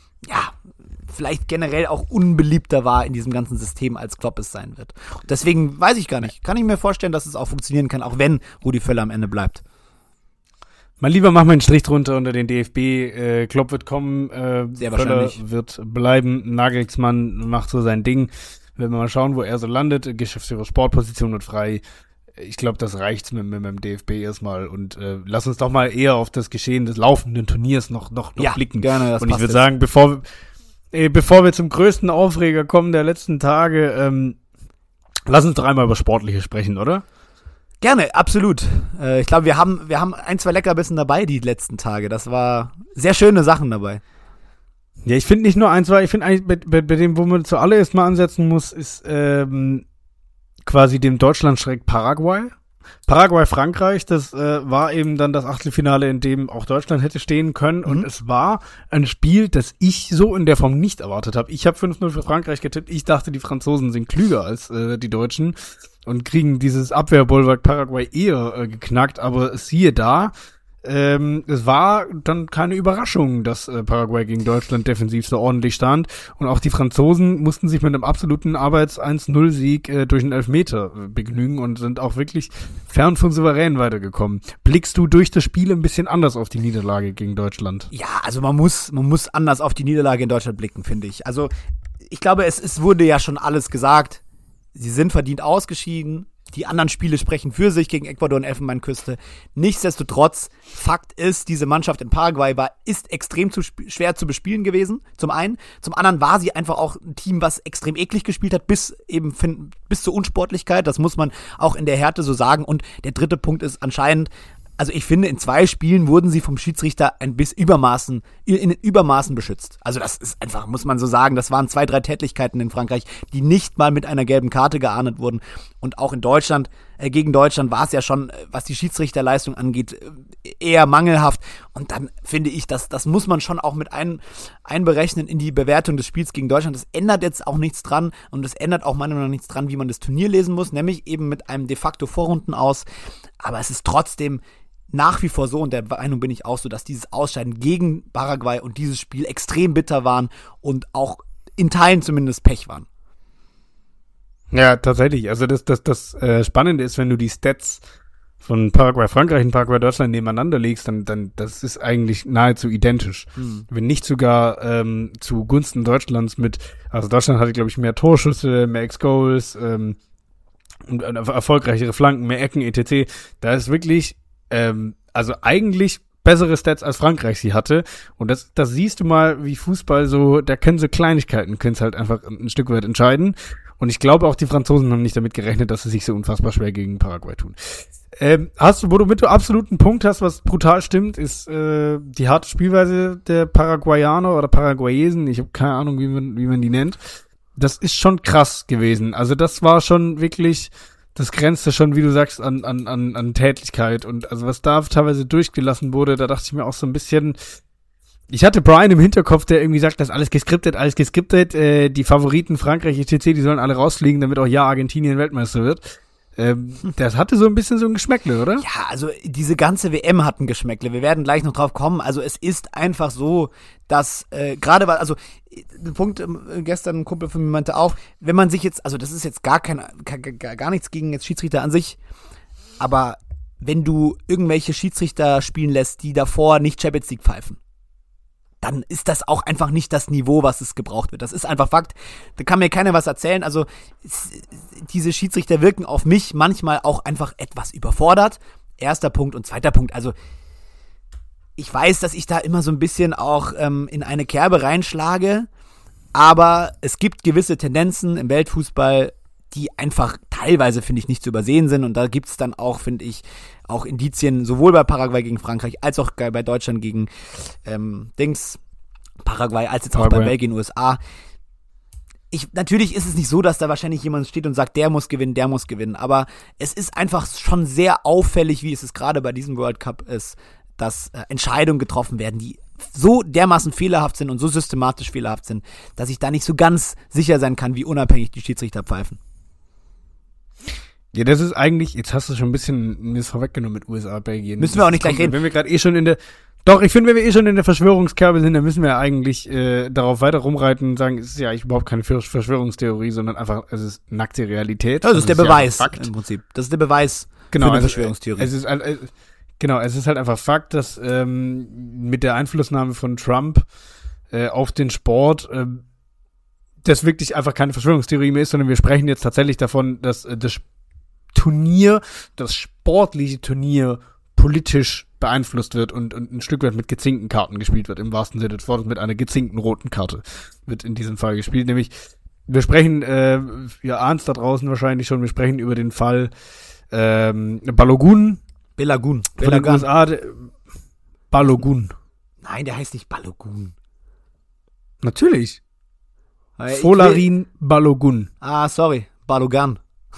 S4: vielleicht generell auch unbeliebter war in diesem ganzen System, als Klopp es sein wird. Und deswegen weiß ich gar nicht. Kann ich mir vorstellen, dass es auch funktionieren kann, auch wenn Rudi Völler am Ende bleibt.
S3: Mal lieber machen wir einen Strich drunter unter den DFB. Klopp wird kommen,
S4: sehr
S3: Völler
S4: wahrscheinlich
S3: wird bleiben, Nagelsmann macht so sein Ding. Wenn wir mal schauen, wo er so landet, Geschäftsführer Sportposition wird frei. Ich glaube, das reicht mit dem DFB erstmal und lass uns doch mal eher auf das Geschehen des laufenden Turniers noch blicken.
S4: Gerne, das
S3: und ich
S4: passt
S3: würde sagen, bevor wir zum größten Aufreger kommen der letzten Tage, lass uns doch einmal über Sportliche sprechen, oder?
S4: Gerne, absolut. Ich glaube, wir haben 1, 2 Leckerbissen dabei die letzten Tage. Das war sehr schöne Sachen dabei.
S3: Ja, ich finde nicht nur 1, 2, ich finde eigentlich bei dem, wo man zuallererst mal ansetzen muss, ist quasi dem Deutschlandschreck Paraguay. Paraguay-Frankreich, das war eben dann das Achtelfinale, in dem auch Deutschland hätte stehen können. Und es war ein Spiel, das ich so in der Form nicht erwartet habe. Ich habe 5-0 für Frankreich getippt. Ich dachte, die Franzosen sind klüger als die Deutschen und kriegen dieses Abwehrbollwerk Paraguay eher geknackt. Aber siehe da, es war dann keine Überraschung, dass Paraguay gegen Deutschland defensiv so ordentlich stand. Und auch die Franzosen mussten sich mit einem absoluten Arbeits-1-0-Sieg durch einen Elfmeter begnügen und sind auch wirklich fern von souverän weitergekommen. Blickst du durch das Spiel ein bisschen anders auf die Niederlage gegen Deutschland?
S4: Ja, also man muss anders auf die Niederlage in Deutschland blicken, finde ich. Also ich glaube, es wurde ja schon alles gesagt. Sie sind verdient ausgeschieden. Die anderen Spiele sprechen für sich gegen Ecuador und Elfenbeinküste. Nichtsdestotrotz, Fakt ist, diese Mannschaft in Paraguay ist extrem schwer zu bespielen gewesen, zum einen. Zum anderen war sie einfach auch ein Team, was extrem eklig gespielt hat, bis zur Unsportlichkeit. Das muss man auch in der Härte so sagen. Und der dritte Punkt ist anscheinend, also ich finde, in 2 Spielen wurden sie vom Schiedsrichter in Übermaßen beschützt. Also das ist einfach, muss man so sagen, das waren 2, 3 Tätlichkeiten in Frankreich, die nicht mal mit einer gelben Karte geahndet wurden. Und auch in Deutschland, gegen Deutschland war es ja schon, was die Schiedsrichterleistung angeht, eher mangelhaft. Und dann finde ich, das muss man schon auch mit einberechnen in die Bewertung des Spiels gegen Deutschland. Das ändert jetzt auch nichts dran und das ändert auch meiner Meinung nach nichts dran, wie man das Turnier lesen muss, nämlich eben mit einem de facto Vorrunden aus. Aber es ist trotzdem nach wie vor so, und der Meinung bin ich auch so, dass dieses Ausscheiden gegen Paraguay und dieses Spiel extrem bitter waren und auch in Teilen zumindest Pech waren.
S3: Ja, tatsächlich. Also das Spannende ist, wenn du die Stats von Paraguay Frankreich und Paraguay Deutschland nebeneinander legst, dann das ist eigentlich nahezu identisch. Wenn nicht sogar zugunsten Deutschlands also Deutschland hatte, glaube ich, mehr Torschüsse, mehr Ex-Goals, und erfolgreichere Flanken, mehr Ecken, etc. Da ist wirklich, also eigentlich bessere Stats als Frankreich sie hatte. Und das siehst du mal, wie Fußball so, da können so Kleinigkeiten, können es halt einfach ein Stück weit entscheiden. Und ich glaube auch, die Franzosen haben nicht damit gerechnet, dass sie sich so unfassbar schwer gegen Paraguay tun. Womit du absoluten Punkt hast, was brutal stimmt, ist die harte Spielweise der Paraguayaner oder Paraguayesen. Ich habe keine Ahnung, wie man die nennt. Das ist schon krass gewesen. Also das war schon wirklich, das grenzte schon, wie du sagst, an Tätlichkeit. Und also was da teilweise durchgelassen wurde, da dachte ich mir auch so ein bisschen, ich hatte Brian im Hinterkopf, der irgendwie sagt, das ist alles geskriptet, die Favoriten Frankreich, etc., die sollen alle rausfliegen, damit auch Argentinien Weltmeister wird. Das hatte so ein bisschen so ein Geschmäckle, oder?
S4: Ja, also diese ganze WM hat ein Geschmäckle. Wir werden gleich noch drauf kommen. Also es ist einfach so, dass also ein Punkt, gestern ein Kumpel von mir meinte auch, wenn man sich jetzt, also das ist jetzt gar nichts gegen jetzt Schiedsrichter an sich, aber wenn du irgendwelche Schiedsrichter spielen lässt, die davor nicht Champions League pfeifen, dann ist das auch einfach nicht das Niveau, was es gebraucht wird. Das ist einfach Fakt. Da kann mir keiner was erzählen. Also diese Schiedsrichter wirken auf mich manchmal auch einfach etwas überfordert. Erster Punkt und zweiter Punkt. Also ich weiß, dass ich da immer so ein bisschen auch in eine Kerbe reinschlage, aber es gibt gewisse Tendenzen im Weltfußball, die einfach teilweise, finde ich, nicht zu übersehen sind. Und da gibt es dann auch, finde ich, auch Indizien, sowohl bei Paraguay gegen Frankreich, als auch bei Deutschland gegen Paraguay, als jetzt auch bei Belgien, USA. Natürlich ist es nicht so, dass da wahrscheinlich jemand steht und sagt, der muss gewinnen. Aber es ist einfach schon sehr auffällig, wie es gerade bei diesem World Cup ist, dass Entscheidungen getroffen werden, die so dermaßen fehlerhaft sind und so systematisch fehlerhaft sind, dass ich da nicht so ganz sicher sein kann, wie unabhängig die Schiedsrichter pfeifen.
S3: Ja, das ist eigentlich, jetzt hast du schon ein bisschen mir das vorweggenommen mit USA, Belgien.
S4: Müssen wir auch nicht gleich reden.
S3: Wenn wir gerade schon wenn wir schon in der Verschwörungskerbe sind, dann müssen wir ja eigentlich darauf weiter rumreiten und sagen, es ist ja eigentlich überhaupt keine Verschwörungstheorie, sondern einfach, es ist nackte Realität.
S4: Das ist der Beweis,
S3: Fakt.
S4: im Prinzip. Das ist der Beweis
S3: für
S4: eine Verschwörungstheorie.
S3: Es ist halt einfach Fakt, dass mit der Einflussnahme von Trump auf den Sport das wirklich einfach keine Verschwörungstheorie mehr ist, sondern wir sprechen jetzt tatsächlich davon, dass das sportliche Turnier politisch beeinflusst wird und ein Stück weit mit gezinkten Karten gespielt wird, im wahrsten Sinne des Wortes, mit einer gezinkten roten Karte wird in diesem Fall gespielt. Nämlich, wir sprechen, ihr ahnt es da draußen wahrscheinlich schon, wir sprechen über den Fall Balogun.
S4: Balogun.
S3: Von den USA, Balogun.
S4: Nein, der heißt nicht Balogun.
S3: Natürlich. Folarin Balogun.
S4: Sorry. Balogun.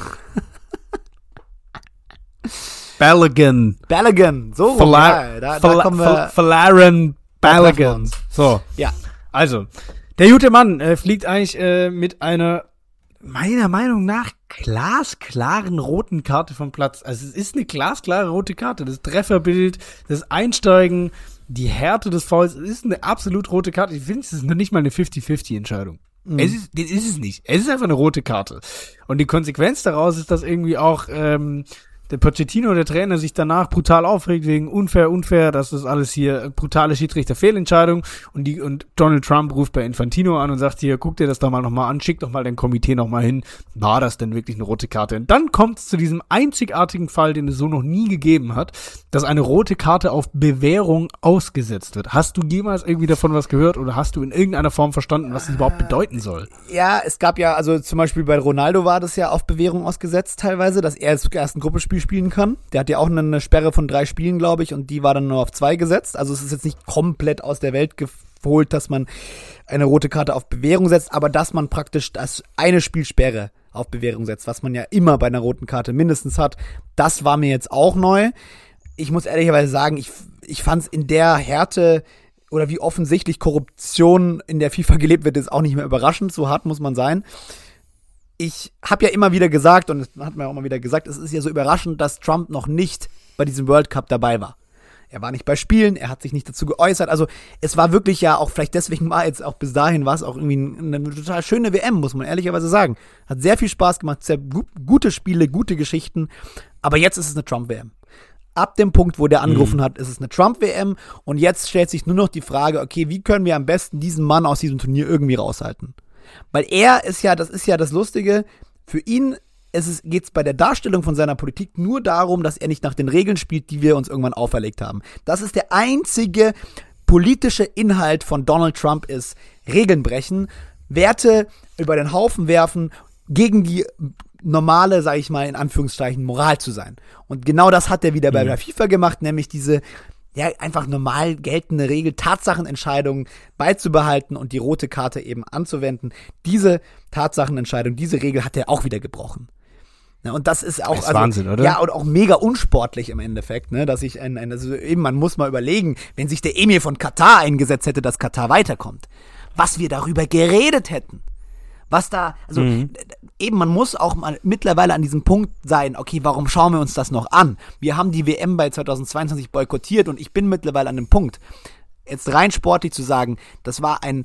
S3: Balogun.
S4: So rum, da kommen wir.
S3: Folarin Balogun. So.
S4: Ja.
S3: Also, der gute Mann fliegt eigentlich mit einer, meiner Meinung nach, glasklaren roten Karte vom Platz. Also es ist eine glasklare rote Karte. Das Trefferbild, das Einsteigen, die Härte des Fouls, es ist eine absolut rote Karte. Ich finde, es ist noch nicht mal eine 50-50-Entscheidung. Das ist es nicht. Es ist einfach eine rote Karte. Und die Konsequenz daraus ist, dass irgendwie auch der Pochettino, der Trainer, sich danach brutal aufregt wegen unfair, das ist alles hier brutale Schiedsrichter-Fehlentscheidung und Donald Trump ruft bei Infantino an und sagt hier, guck dir das doch mal nochmal an, schick doch mal dein Komitee nochmal hin, war das denn wirklich eine rote Karte? Und dann kommt es zu diesem einzigartigen Fall, den es so noch nie gegeben hat, dass eine rote Karte auf Bewährung ausgesetzt wird. Hast du jemals irgendwie davon was gehört oder hast du in irgendeiner Form verstanden, was das überhaupt bedeuten soll?
S4: Ja, es gab ja, also zum Beispiel bei Ronaldo war das ja auf Bewährung ausgesetzt teilweise, dass er das erste Gruppenspiel spielen kann. Der hat ja auch eine Sperre von 3 Spielen, glaube ich, und die war dann nur auf 2 gesetzt. Also es ist jetzt nicht komplett aus der Welt geholt, dass man eine rote Karte auf Bewährung setzt, aber dass man praktisch das eine Spielsperre auf Bewährung setzt, was man ja immer bei einer roten Karte mindestens hat, das war mir jetzt auch neu. Ich muss ehrlicherweise sagen, ich fand es in der Härte oder wie offensichtlich Korruption in der FIFA gelebt wird, ist auch nicht mehr überraschend. So hart muss man sein. Ich habe ja immer wieder gesagt, und das hat man ja auch immer wieder gesagt, es ist ja so überraschend, dass Trump noch nicht bei diesem World Cup dabei war. er war nicht bei Spielen, er hat sich nicht dazu geäußert. Also es war wirklich ja auch, vielleicht deswegen war jetzt auch bis dahin war es auch irgendwie eine total schöne WM, muss man ehrlicherweise sagen. Hat sehr viel Spaß gemacht, sehr gute Spiele, gute Geschichten. Aber jetzt ist es eine Trump-WM. Ab dem Punkt, wo der angerufen hat, ist es eine Trump-WM. Und jetzt stellt sich nur noch die Frage, okay, wie können wir am besten diesen Mann aus diesem Turnier irgendwie raushalten? Weil er ist ja, das ist ja das Lustige, für ihn geht es bei der Darstellung von seiner Politik nur darum, dass er nicht nach den Regeln spielt, die wir uns irgendwann auferlegt haben. Das ist der einzige politische Inhalt von Donald Trump ist Regeln brechen, Werte über den Haufen werfen, gegen die normale, sag ich mal, in Anführungszeichen, Moral zu sein. Und genau das hat er wieder bei der FIFA gemacht, nämlich diese ja, einfach normal geltende Regel, Tatsachenentscheidungen beizubehalten und die rote Karte eben anzuwenden. Diese Tatsachenentscheidung, diese Regel hat er auch wieder gebrochen. Ja, und das ist auch,
S3: das ist Wahnsinn, oder?
S4: Ja, und auch mega unsportlich im Endeffekt, ne, dass ich also eben, man muss mal überlegen, wenn sich der Emir von Katar eingesetzt hätte, dass Katar weiterkommt, was wir darüber geredet hätten. Was da, also eben, man muss auch mal mittlerweile an diesem Punkt sein, okay, warum schauen wir uns das noch an? Wir haben die WM bei 2022 boykottiert und ich bin mittlerweile an dem Punkt, jetzt rein sportlich zu sagen, das war eine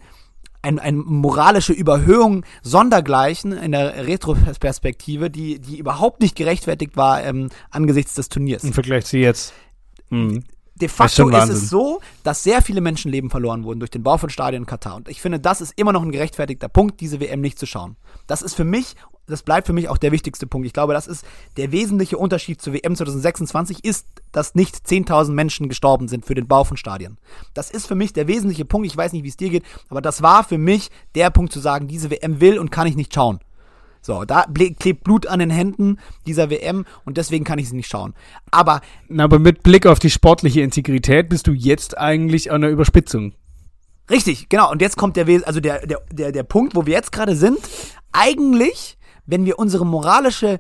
S4: moralische Überhöhung sondergleichen in der Retroperspektive, die überhaupt nicht gerechtfertigt war angesichts des Turniers.
S3: Im Vergleich zu jetzt.
S4: De facto ist es so, dass sehr viele Menschenleben verloren wurden durch den Bau von Stadien in Katar. Und ich finde, das ist immer noch ein gerechtfertigter Punkt, diese WM nicht zu schauen. Das ist für mich, das bleibt für mich auch der wichtigste Punkt. Ich glaube, das ist der wesentliche Unterschied zur WM 2026 ist, dass nicht 10.000 Menschen gestorben sind für den Bau von Stadien. Das ist für mich der wesentliche Punkt. Ich weiß nicht, wie es dir geht, aber das war für mich der Punkt zu sagen, diese WM will und kann ich nicht schauen. So, da klebt Blut an den Händen dieser WM und deswegen kann ich sie nicht schauen. Aber
S3: mit Blick auf die sportliche Integrität bist du jetzt eigentlich an der Überspitzung.
S4: Richtig, genau. Und jetzt kommt der Punkt, wo wir jetzt gerade sind. Eigentlich, wenn wir unseren moralischen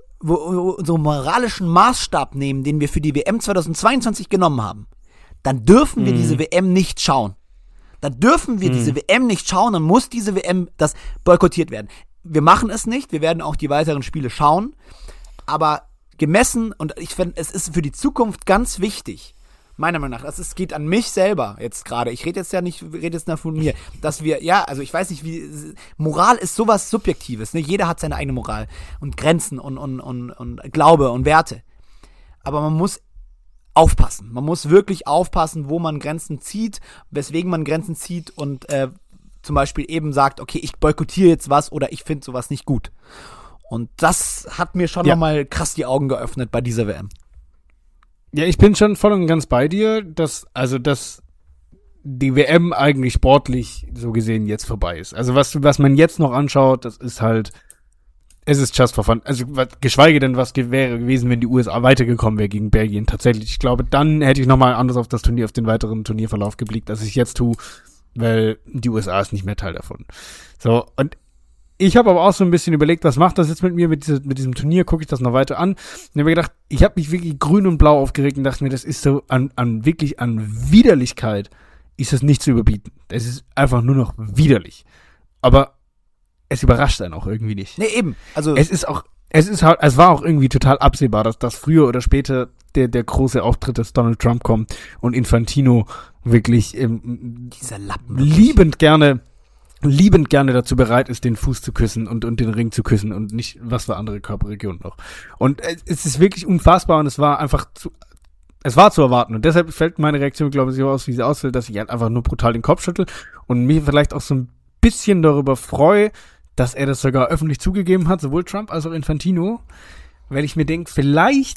S4: Maßstab nehmen, den wir für die WM 2022 genommen haben, dann dürfen wir diese WM nicht schauen. Dann dürfen wir diese WM nicht schauen, dann muss diese WM das boykottiert werden. Wir machen es nicht, wir werden auch die weiteren Spiele schauen, aber gemessen, und ich finde, es ist für die Zukunft ganz wichtig, meiner Meinung nach, es geht an mich selber jetzt gerade, ich rede jetzt nur von mir, dass wir, ja, also ich weiß nicht, Moral ist sowas Subjektives, ne? Jeder hat seine eigene Moral und Grenzen und Glaube und Werte, aber man muss aufpassen, man muss wirklich aufpassen, wo man Grenzen zieht, weswegen man Grenzen zieht und zum Beispiel eben sagt, okay, ich boykottiere jetzt was oder ich finde sowas nicht gut. Und das hat mir schon nochmal krass die Augen geöffnet bei dieser WM.
S3: Ja, ich bin schon voll und ganz bei dir, dass die WM eigentlich sportlich so gesehen jetzt vorbei ist. Also was man jetzt noch anschaut, das ist halt, es ist just for fun. Also geschweige denn, was wäre gewesen, wenn die USA weitergekommen wäre gegen Belgien. Tatsächlich, ich glaube, dann hätte ich nochmal anders auf das Turnier, auf den weiteren Turnierverlauf geblickt, als ich jetzt tue, weil die USA ist nicht mehr Teil davon. So, und ich habe aber auch so ein bisschen überlegt, was macht das jetzt mit mir, mit diesem Turnier, gucke ich das noch weiter an. Und ich habe mir gedacht, ich habe mich wirklich grün und blau aufgeregt und dachte mir, das ist so an Widerlichkeit ist das nicht zu überbieten. Es ist einfach nur noch widerlich. Aber es überrascht einen auch irgendwie nicht.
S4: Nee, eben. Also
S3: es war auch irgendwie total absehbar, dass das früher oder später der große Auftritt des Donald Trump kommt und Infantino wirklich
S4: dieser Lappen
S3: liebend gerne dazu bereit ist, den Fuß zu küssen und den Ring zu küssen und nicht was für andere Körperregionen noch. Und es ist wirklich unfassbar und es war zu erwarten. Und deshalb fällt meine Reaktion, glaube ich, so aus, wie sie ausfällt, dass ich halt einfach nur brutal den Kopf schüttel und mich vielleicht auch so ein bisschen darüber freue, dass er das sogar öffentlich zugegeben hat, sowohl Trump als auch Infantino, weil ich mir denke, vielleicht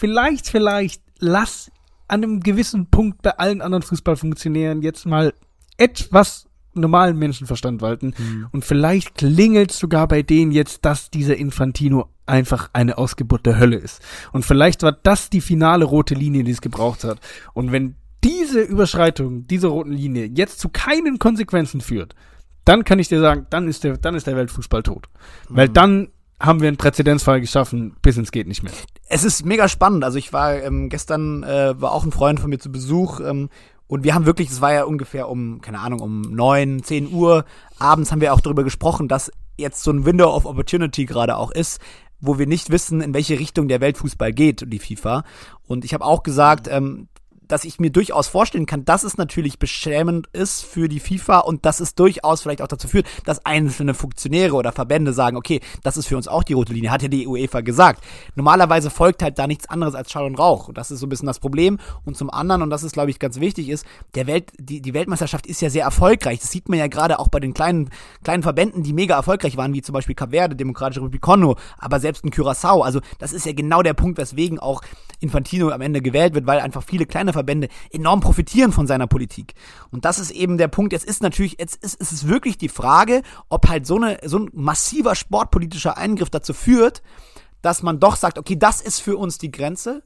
S3: lass an einem gewissen Punkt bei allen anderen Fußballfunktionären jetzt mal etwas normalen Menschenverstand walten und vielleicht klingelt sogar bei denen jetzt, dass dieser Infantino einfach eine Ausgeburt der Hölle ist. Und vielleicht war das die finale rote Linie, die es gebraucht hat. Und wenn diese Überschreitung dieser roten Linie jetzt zu keinen Konsequenzen führt, dann kann ich dir sagen, dann ist der Weltfußball tot. Weil dann haben wir einen Präzedenzfall geschaffen, bis ins geht nicht mehr.
S4: Es ist mega spannend. Also ich war gestern, war auch ein Freund von mir zu Besuch und wir haben wirklich, es war ja ungefähr um 9, 10 Uhr abends haben wir auch darüber gesprochen, dass jetzt so ein Window of Opportunity gerade auch ist, wo wir nicht wissen, in welche Richtung der Weltfußball geht und die FIFA. Und ich habe auch gesagt, dass ich mir durchaus vorstellen kann, dass es natürlich beschämend ist für die FIFA und dass es durchaus vielleicht auch dazu führt, dass einzelne Funktionäre oder Verbände sagen, okay, das ist für uns auch die rote Linie, hat ja die UEFA gesagt. Normalerweise folgt halt da nichts anderes als Schall und Rauch. Und das ist so ein bisschen das Problem. Und zum anderen, und das ist, glaube ich, ganz wichtig, ist, die Weltmeisterschaft ist ja sehr erfolgreich. Das sieht man ja gerade auch bei den kleinen Verbänden, die mega erfolgreich waren, wie zum Beispiel Kap Verde, Demokratische Republik Kongo, aber selbst in Curaçao. Also das ist ja genau der Punkt, weswegen auch Infantino am Ende gewählt wird, weil einfach viele kleine Verbände enorm profitieren von seiner Politik. Und das ist eben der Punkt. Jetzt ist es wirklich die Frage, ob halt so ein massiver sportpolitischer Eingriff dazu führt, dass man doch sagt, okay, das ist für uns die Grenze,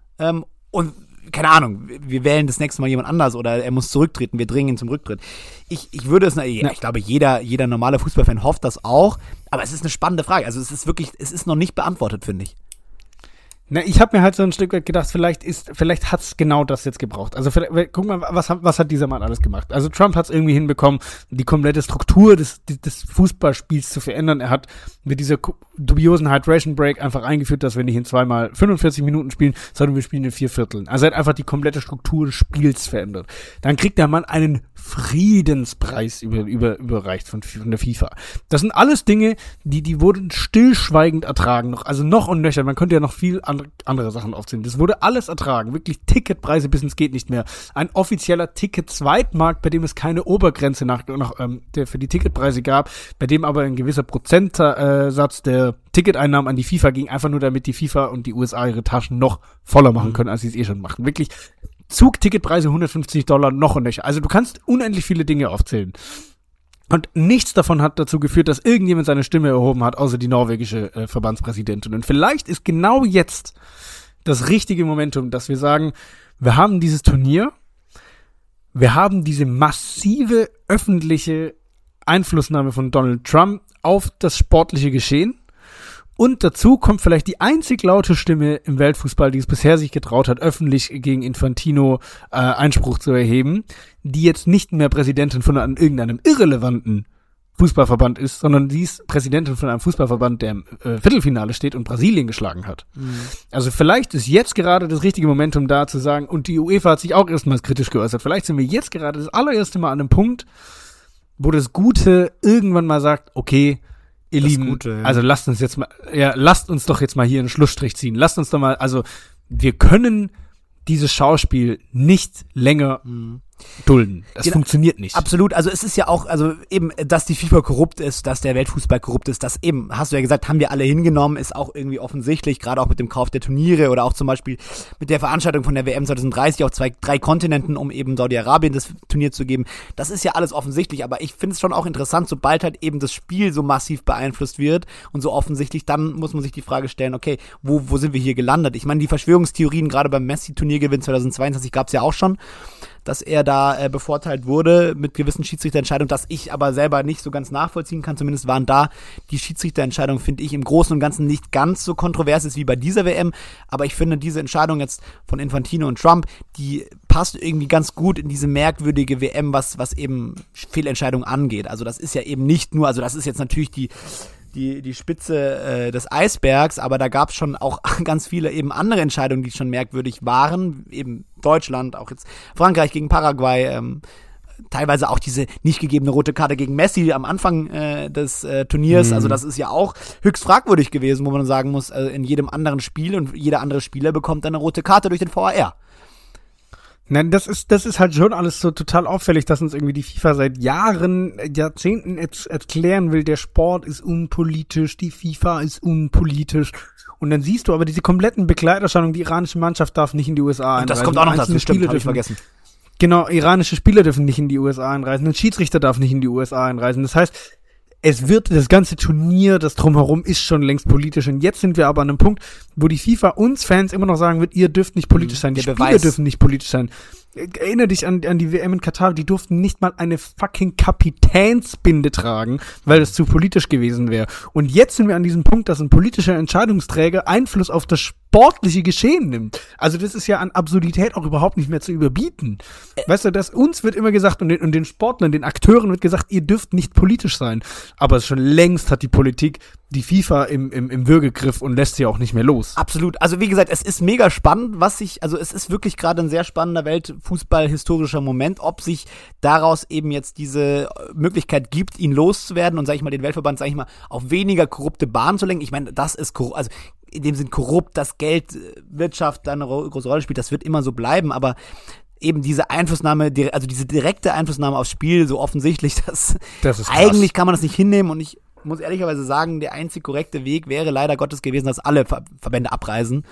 S4: und keine Ahnung, wir wählen das nächste Mal jemand anders oder er muss zurücktreten, wir dringen ihn zum Rücktritt. Ich glaube, jeder normale Fußballfan hofft das auch, aber es ist eine spannende Frage. Also es ist noch nicht beantwortet, finde ich.
S3: Na, ich habe mir halt so ein Stück weit gedacht, vielleicht hat's genau das jetzt gebraucht. Also guck mal, was hat dieser Mann alles gemacht? Also Trump hat's irgendwie hinbekommen, die komplette Struktur des Fußballspiels zu verändern. Er hat mit dieser dubiosen Hydration Break einfach eingeführt, dass wir nicht in 2x 45 Minuten spielen, sondern wir spielen in 4 Vierteln. Also er hat einfach die komplette Struktur des Spiels verändert. Dann kriegt der Mann einen Friedenspreis überreicht von der FIFA. Das sind alles Dinge, die wurden stillschweigend ertragen, noch und nöcher. Man könnte ja noch viel andere Sachen aufzählen. Das wurde alles ertragen. Wirklich Ticketpreise bis ins geht nicht mehr. Ein offizieller Ticket-Zweitmarkt, bei dem es keine Obergrenze der für die Ticketpreise gab, bei dem aber ein gewisser Prozentsatz der Ticketeinnahmen an die FIFA ging, einfach nur damit die FIFA und die USA ihre Taschen noch voller machen können, als sie es eh schon machen. Wirklich Zugticketpreise $150 noch und nöcher. Also du kannst unendlich viele Dinge aufzählen. Und nichts davon hat dazu geführt, dass irgendjemand seine Stimme erhoben hat, außer die norwegische Verbandspräsidentin. Und vielleicht ist genau jetzt das richtige Momentum, dass wir sagen, wir haben dieses Turnier, wir haben diese massive öffentliche Einflussnahme von Donald Trump auf das sportliche Geschehen. Und dazu kommt vielleicht die einzig laute Stimme im Weltfußball, die es bisher sich getraut hat, öffentlich gegen Infantino Einspruch zu erheben, die jetzt nicht mehr Präsidentin von irgendeinem irrelevanten Fußballverband ist, sondern sie ist Präsidentin von einem Fußballverband, der im Viertelfinale steht und Brasilien geschlagen hat. Mhm. Also vielleicht ist jetzt gerade das richtige Momentum da zu sagen, und die UEFA hat sich auch erstmals kritisch geäußert, vielleicht sind wir jetzt gerade das allererste Mal an einem Punkt, wo das Gute irgendwann mal sagt, okay, ihr Lieben, Gute, ja. Also lasst uns doch jetzt mal hier einen Schlussstrich ziehen. Lasst uns doch mal, also wir können dieses Schauspiel nicht länger dulden. Das funktioniert nicht.
S4: Absolut. Also es ist ja auch, also eben, dass die FIFA korrupt ist, dass der Weltfußball korrupt ist, das eben, hast du ja gesagt, haben wir alle hingenommen, ist auch irgendwie offensichtlich, gerade auch mit dem Kauf der Turniere oder auch zum Beispiel mit der Veranstaltung von der WM 2030 auf 3 Kontinenten, um eben Saudi-Arabien das Turnier zu geben. Das ist ja alles offensichtlich, aber ich finde es schon auch interessant, sobald halt eben das Spiel so massiv beeinflusst wird und so offensichtlich, dann muss man sich die Frage stellen, okay, wo sind wir hier gelandet? Ich meine, die Verschwörungstheorien, gerade beim Messi-Turniergewinn 2022 gab es ja auch schon, dass er da bevorteilt wurde mit gewissen Schiedsrichterentscheidungen, das ich aber selber nicht so ganz nachvollziehen kann. Zumindest waren da die Schiedsrichterentscheidungen, finde ich, im Großen und Ganzen nicht ganz so kontrovers ist wie bei dieser WM. Aber ich finde, diese Entscheidung jetzt von Infantino und Trump, die passt irgendwie ganz gut in diese merkwürdige WM, was eben Fehlentscheidungen angeht. Also das ist ja eben nicht nur, also das ist jetzt natürlich die Spitze des Eisbergs, aber da gab es schon auch ganz viele eben andere Entscheidungen, die schon merkwürdig waren, eben Deutschland, auch jetzt Frankreich gegen Paraguay, teilweise auch diese nicht gegebene rote Karte gegen Messi am Anfang des Turniers, also das ist ja auch höchst fragwürdig gewesen, wo man sagen muss, in jedem anderen Spiel und jeder andere Spieler bekommt eine rote Karte durch den VAR.
S3: Nein, das ist halt schon alles so total auffällig, dass uns irgendwie die FIFA seit Jahrzehnten erklären will, der Sport ist unpolitisch, die FIFA ist unpolitisch. Und dann siehst du aber diese kompletten Begleiterscheinungen, die iranische Mannschaft darf nicht in die USA einreisen.
S4: Und das kommt auch noch dazu, stimmt, habe ich vergessen.
S3: Genau, iranische Spieler dürfen nicht in die USA einreisen, ein Schiedsrichter darf nicht in die USA einreisen. Das heißt, das ganze Turnier, das Drumherum ist schon längst politisch. Und jetzt sind wir aber an einem Punkt, wo die FIFA uns Fans immer noch sagen wird, ihr dürft nicht politisch sein, die Spieler dürfen nicht politisch sein. Erinnere dich an die WM in Katar, die durften nicht mal eine fucking Kapitänsbinde tragen, weil es zu politisch gewesen wäre. Und jetzt sind wir an diesem Punkt, dass ein politischer Entscheidungsträger Einfluss auf das sportliche Geschehen nimmt. Also das ist ja an Absurdität auch überhaupt nicht mehr zu überbieten. Weißt du, uns wird immer gesagt und den Sportlern, den Akteuren wird gesagt, ihr dürft nicht politisch sein. Aber schon längst hat die Politik die FIFA im Würgegriff und lässt sie auch nicht mehr los.
S4: Absolut. Also wie gesagt, es ist mega spannend, es ist wirklich gerade ein sehr spannender Weltfußball-historischer Moment, ob sich daraus eben jetzt diese Möglichkeit gibt, ihn loszuwerden und, sag ich mal, den Weltverband, sag ich mal, auf weniger korrupte Bahnen zu lenken. Ich meine, das ist also in dem Sinn korrupt, dass Geld, Wirtschaft da eine große Rolle spielt, das wird immer so bleiben, aber eben diese Einflussnahme, also diese direkte Einflussnahme aufs Spiel, so offensichtlich, das ist eigentlich kann man das nicht hinnehmen, und ich muss ehrlicherweise sagen, der einzig korrekte Weg wäre leider Gottes gewesen, dass alle Verbände abreisen.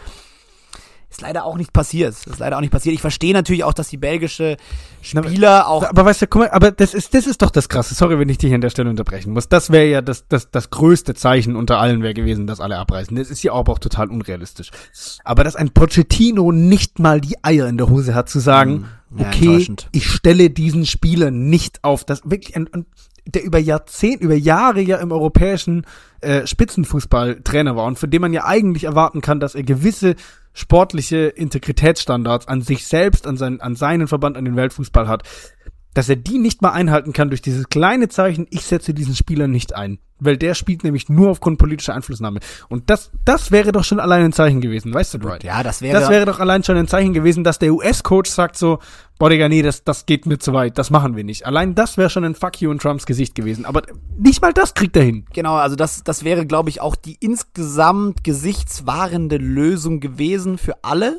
S4: Ist leider auch nicht passiert. Ich verstehe natürlich auch, dass die belgische Spieler auch...
S3: Aber weißt du, guck mal, aber das ist doch das Krasse. Sorry, wenn ich dich an der Stelle unterbrechen muss. Das wäre ja das größte Zeichen unter allen wäre gewesen, dass alle abreisen. Das ist ja aber auch total unrealistisch. Aber dass ein Pochettino nicht mal die Eier in der Hose hat, zu sagen,
S4: ja,
S3: okay, ich stelle diesen Spieler nicht auf. Das wirklich der über Jahre ja im europäischen Spitzenfußball Trainer war und von dem man ja eigentlich erwarten kann, dass er gewisse sportliche Integritätsstandards an sich selbst, an seinen Verband, an den Weltfußball hat, dass er die nicht mal einhalten kann durch dieses kleine Zeichen, ich setze diesen Spieler nicht ein. Weil der spielt nämlich nur aufgrund politischer Einflussnahme. Und das wäre doch schon allein ein Zeichen gewesen, weißt du, Dwight?
S4: Ja, das wäre...
S3: Das wäre doch allein schon ein Zeichen gewesen, dass der US-Coach sagt so, boah, Digga, nee, das geht mir zu weit, das machen wir nicht. Allein das wäre schon ein Fuck you in Trumps Gesicht gewesen. Aber nicht mal das kriegt er hin.
S4: Genau, also das wäre, glaube ich, auch die insgesamt gesichtswahrende Lösung gewesen für alle.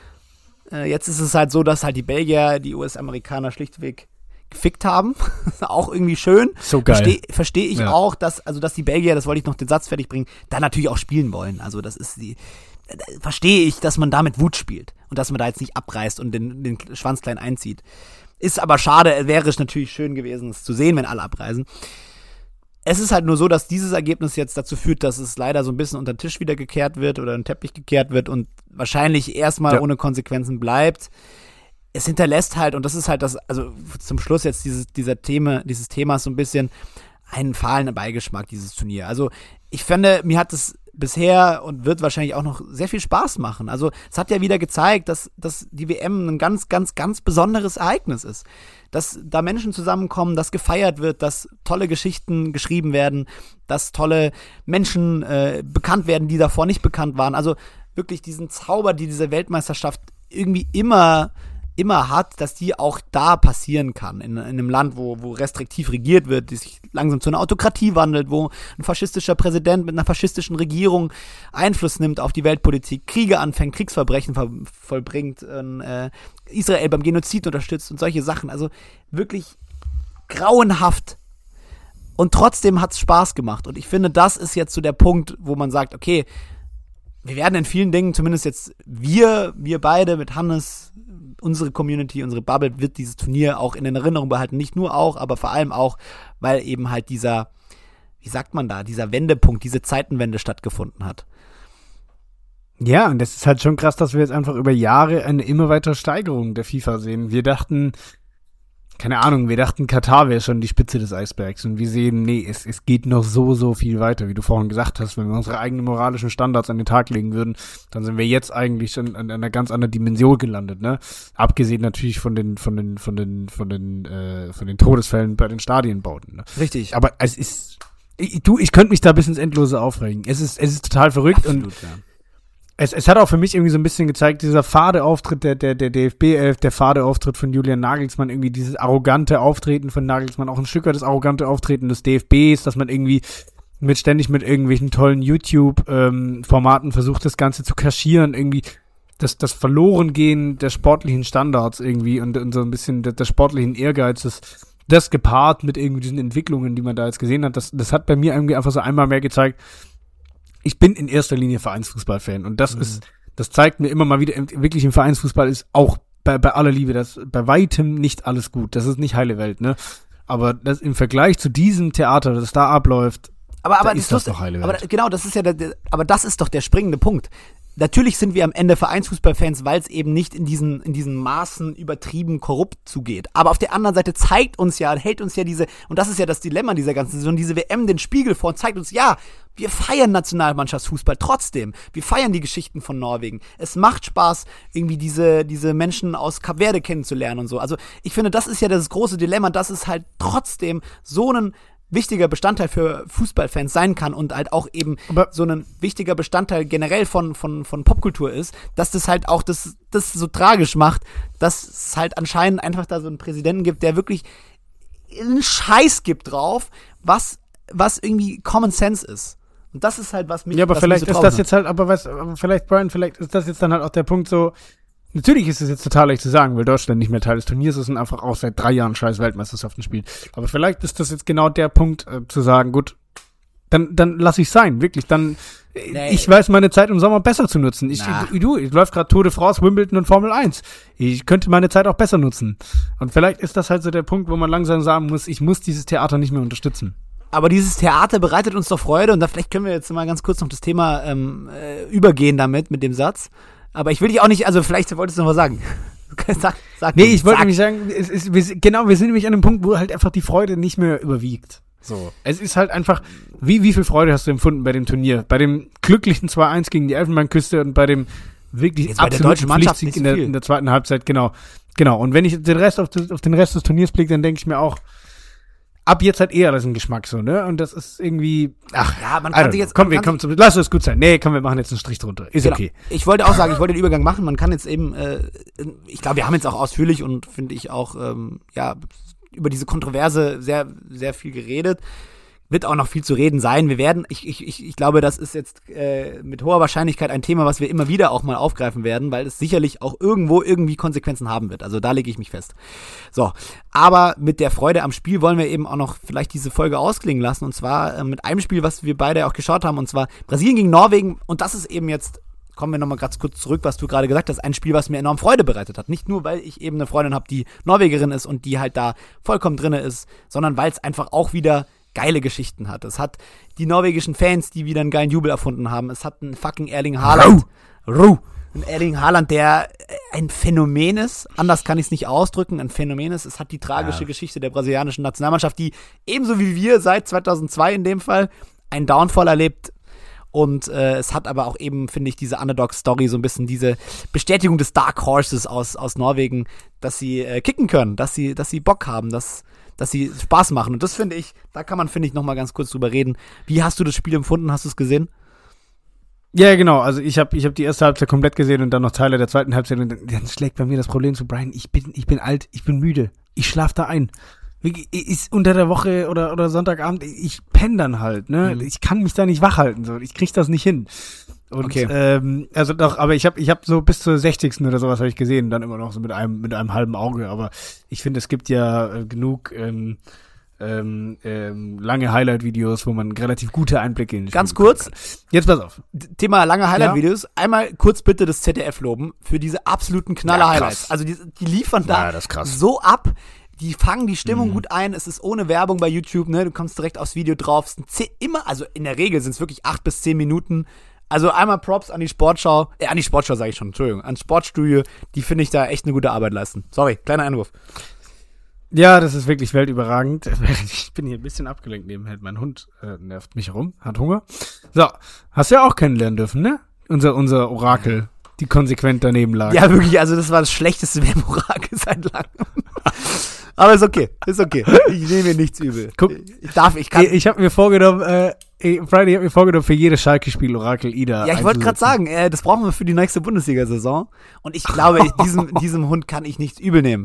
S4: Jetzt ist es halt so, dass halt die Belgier, die US-Amerikaner schlichtweg gefickt haben. Auch irgendwie schön.
S3: So geil.
S4: Verstehe ich auch, dass die Belgier, das wollte ich noch den Satz fertig bringen, da natürlich auch spielen wollen. Also das ist verstehe ich, dass man da mit Wut spielt und dass man da jetzt nicht abreißt und den Schwanz klein einzieht. Ist aber schade, wäre es natürlich schön gewesen, es zu sehen, wenn alle abreisen. Es ist halt nur so, dass dieses Ergebnis jetzt dazu führt, dass es leider so ein bisschen unter den Tisch wieder gekehrt wird oder in den Teppich gekehrt wird und wahrscheinlich erstmal ohne Konsequenzen bleibt. Es hinterlässt halt, und das ist halt also zum Schluss jetzt dieses Themas so ein bisschen einen fahlen Beigeschmack, dieses Turnier. Also ich finde, mir hat es bisher und wird wahrscheinlich auch noch sehr viel Spaß machen. Also es hat ja wieder gezeigt, dass die WM ein ganz, ganz, ganz besonderes Ereignis ist. Dass da Menschen zusammenkommen, dass gefeiert wird, dass tolle Geschichten geschrieben werden, dass tolle Menschen bekannt werden, die davor nicht bekannt waren. Also wirklich diesen Zauber, die diese Weltmeisterschaft irgendwie immer hat, dass die auch da passieren kann, in einem Land, wo restriktiv regiert wird, die sich langsam zu einer Autokratie wandelt, wo ein faschistischer Präsident mit einer faschistischen Regierung Einfluss nimmt auf die Weltpolitik, Kriege anfängt, Kriegsverbrechen vollbringt, Israel beim Genozid unterstützt und solche Sachen. Also wirklich grauenhaft. Und trotzdem hat's Spaß gemacht. Und ich finde, das ist jetzt so der Punkt, wo man sagt, okay, wir werden in vielen Dingen, zumindest jetzt wir beide mit Hannes, unsere Community, unsere Bubble, wird dieses Turnier auch in Erinnerung behalten. Nicht nur auch, aber vor allem auch, weil eben halt dieser Wendepunkt, diese Zeitenwende stattgefunden hat.
S3: Ja, und das ist halt schon krass, dass wir jetzt einfach über Jahre eine immer weitere Steigerung der FIFA sehen. Wir dachten, Katar wäre schon die Spitze des Eisbergs, und wir sehen, nee, es geht noch so viel weiter, wie du vorhin gesagt hast. Wenn wir unsere eigenen moralischen Standards an den Tag legen würden, dann sind wir jetzt eigentlich schon an einer ganz anderen Dimension gelandet, ne? Abgesehen natürlich von den Todesfällen bei den Stadienbauten, ne?
S4: Richtig.
S3: Aber es ist, ich könnte mich da bis ins Endlose aufregen. Es ist total verrückt. Absolut, und ja. Es hat auch für mich irgendwie so ein bisschen gezeigt, dieser fade Auftritt der DFB-11, der fade Auftritt von Julian Nagelsmann, irgendwie dieses arrogante Auftreten von Nagelsmann, auch ein Stück weit das arrogante Auftreten des DFBs, dass man irgendwie ständig mit irgendwelchen tollen YouTube-Formaten versucht, das Ganze zu kaschieren, irgendwie das Verlorengehen der sportlichen Standards irgendwie und so ein bisschen der sportlichen Ehrgeizes, das gepaart mit irgendwie diesen Entwicklungen, die man da jetzt gesehen hat, das hat bei mir irgendwie einfach so einmal mehr gezeigt, ich bin in erster Linie Vereinsfußball-Fan, und das zeigt mir immer mal wieder, wirklich im Vereinsfußball ist auch bei aller Liebe, das bei weitem nicht alles gut. Das ist nicht heile Welt, ne? Aber das im Vergleich zu diesem Theater, das da abläuft,
S4: aber
S3: ist das doch heile Welt.
S4: Aber genau, das ist ja aber das ist doch der springende Punkt. Natürlich sind wir am Ende Vereinsfußballfans, weil es eben nicht in diesen Maßen übertrieben korrupt zugeht. Aber auf der anderen Seite hält uns ja diese, und das ist ja das Dilemma dieser ganzen Saison, diese WM den Spiegel vor und zeigt uns, ja, wir feiern Nationalmannschaftsfußball trotzdem. Wir feiern die Geschichten von Norwegen. Es macht Spaß, irgendwie diese Menschen aus Kap Verde kennenzulernen und so. Also ich finde, das ist ja das große Dilemma, dass es halt trotzdem so einen
S5: wichtiger Bestandteil für Fußballfans sein kann und halt auch eben so ein wichtiger Bestandteil generell von Popkultur ist, dass das halt auch das so tragisch macht, dass es halt anscheinend einfach da so einen Präsidenten gibt, der wirklich einen Scheiß gibt drauf, was irgendwie Common Sense ist. Und das ist halt, was mich.
S3: Ja, aber
S5: was
S3: vielleicht
S5: mich so
S3: ist das jetzt halt, aber vielleicht, Brian, vielleicht ist das jetzt dann halt auch der Punkt so, natürlich ist es jetzt total leicht zu sagen, weil Deutschland nicht mehr Teil des Turniers ist und einfach auch seit 3 Jahren scheiß Weltmeisterschaften spielt. Aber vielleicht ist das jetzt genau der Punkt, zu sagen, gut, dann lass ich sein, wirklich, dann, ich weiß meine Zeit im Sommer besser zu nutzen. Ich läuft gerade Tour de France, Wimbledon und Formel 1. Ich könnte meine Zeit auch besser nutzen. Und vielleicht ist das halt so der Punkt, wo man langsam sagen muss, ich muss dieses Theater nicht mehr unterstützen.
S5: Aber dieses Theater bereitet uns doch Freude und da vielleicht können wir jetzt mal ganz kurz noch das Thema übergehen mit dem Satz. Aber ich will dich auch nicht, also vielleicht wolltest du noch was sagen. Sag
S3: nee, ich wollte nämlich sagen, wir sind nämlich an einem Punkt, wo halt einfach die Freude nicht mehr überwiegt. So. Es ist halt einfach, wie viel Freude hast du empfunden bei dem Turnier? Bei dem glücklichen 2-1 gegen die Elfenbeinküste und bei dem wirklich
S5: jetzt absoluten Pflichtsieg
S3: in der zweiten Halbzeit, genau. Und wenn ich auf den Rest des Turniers blicke, dann denke ich mir auch, ab jetzt hat eher das einen Geschmack so, ne? Und das ist irgendwie,
S5: man kann sich jetzt,
S3: lass es gut sein. Nee, komm, wir machen jetzt einen Strich drunter. Ist
S5: genau.
S3: Okay.
S5: Ich wollte auch sagen, ich wollte den Übergang machen. Man kann jetzt eben, ich glaube, wir haben jetzt auch ausführlich und finde ich auch, über diese Kontroverse sehr, sehr viel geredet. Wird auch noch viel zu reden sein. Wir werden, ich glaube, das ist jetzt mit hoher Wahrscheinlichkeit ein Thema, was wir immer wieder auch mal aufgreifen werden, weil es sicherlich auch irgendwo irgendwie Konsequenzen haben wird. Also da lege ich mich fest. So, aber mit der Freude am Spiel wollen wir eben auch noch vielleicht diese Folge ausklingen lassen. Und zwar mit einem Spiel, was wir beide auch geschaut haben, und zwar Brasilien gegen Norwegen. Und das ist eben jetzt, kommen wir nochmal ganz kurz zurück, was du gerade gesagt hast, ein Spiel, was mir enorm Freude bereitet hat. Nicht nur, weil ich eben eine Freundin habe, die Norwegerin ist und die halt da vollkommen drinne ist, sondern weil es einfach auch wieder geile Geschichten hat. Es hat die norwegischen Fans, die wieder einen geilen Jubel erfunden haben. Es hat einen fucking Erling Haaland. Ein Erling Haaland, der ein Phänomen ist. Anders kann ich es nicht ausdrücken. Ein Phänomen ist. Es hat die tragische Geschichte der brasilianischen Nationalmannschaft, die ebenso wie wir seit 2002 in dem Fall einen Downfall erlebt. Und es hat aber auch eben, finde ich, diese Underdog-Story, so ein bisschen diese Bestätigung des Dark Horses aus Norwegen, dass sie kicken können, dass sie Bock haben, dass sie Spaß machen. Und das finde ich, da kann man, finde ich, nochmal ganz kurz drüber reden. Wie hast du das Spiel empfunden? Hast du es gesehen?
S3: Ja, genau. Also ich hab die erste Halbzeit komplett gesehen und dann noch Teile der zweiten Halbzeit. Und dann schlägt bei mir das Problem zu, Brian, ich bin alt, ich bin müde. Ich schlaf da ein. Ist unter der Woche oder Sonntagabend, ich penne dann halt, ne? Ich kann mich da nicht wach halten, so. Ich krieg das nicht hin. Und,
S5: okay.
S3: Also doch, aber ich hab so bis zur 60. oder sowas habe ich gesehen, dann immer noch so mit einem halben Auge, aber ich finde, es gibt ja genug lange Highlight-Videos, wo man relativ gute Einblicke in
S5: Ganz kurz.
S3: Jetzt pass auf.
S5: Thema lange Highlight-Videos. Einmal kurz bitte das ZDF loben für diese absoluten Knaller-Highlights. Also die liefern da so ab. Die fangen die Stimmung gut ein. Es ist ohne Werbung bei YouTube, ne? Du kommst direkt aufs Video drauf. Es sind also in der Regel sind es wirklich 8 bis 10 Minuten. Also einmal Props an die Sportschau. Sage ich schon, Entschuldigung. An Sportstudio. Die finde ich da echt eine gute Arbeit leisten. Sorry, kleiner Einwurf.
S3: Ja, das ist wirklich weltüberragend. Ich bin hier ein bisschen abgelenkt nebenher. Mein Hund nervt mich rum, hat Hunger. So, hast du ja auch kennenlernen dürfen, ne? Unser Orakel, die konsequent daneben lag.
S5: Ja, wirklich, also das war das schlechteste WM-Orakel seit langem. Aber ist okay. Ich nehme mir nichts übel.
S3: Guck, ich habe mir vorgenommen, Friday hat mir vorgenommen, für jedes Schalke-Spiel Orakel Ida.
S5: Ja, ich wollte gerade sagen, das brauchen wir für die nächste Bundesliga-Saison. Und ich glaube, diesem Hund kann ich nichts übel nehmen.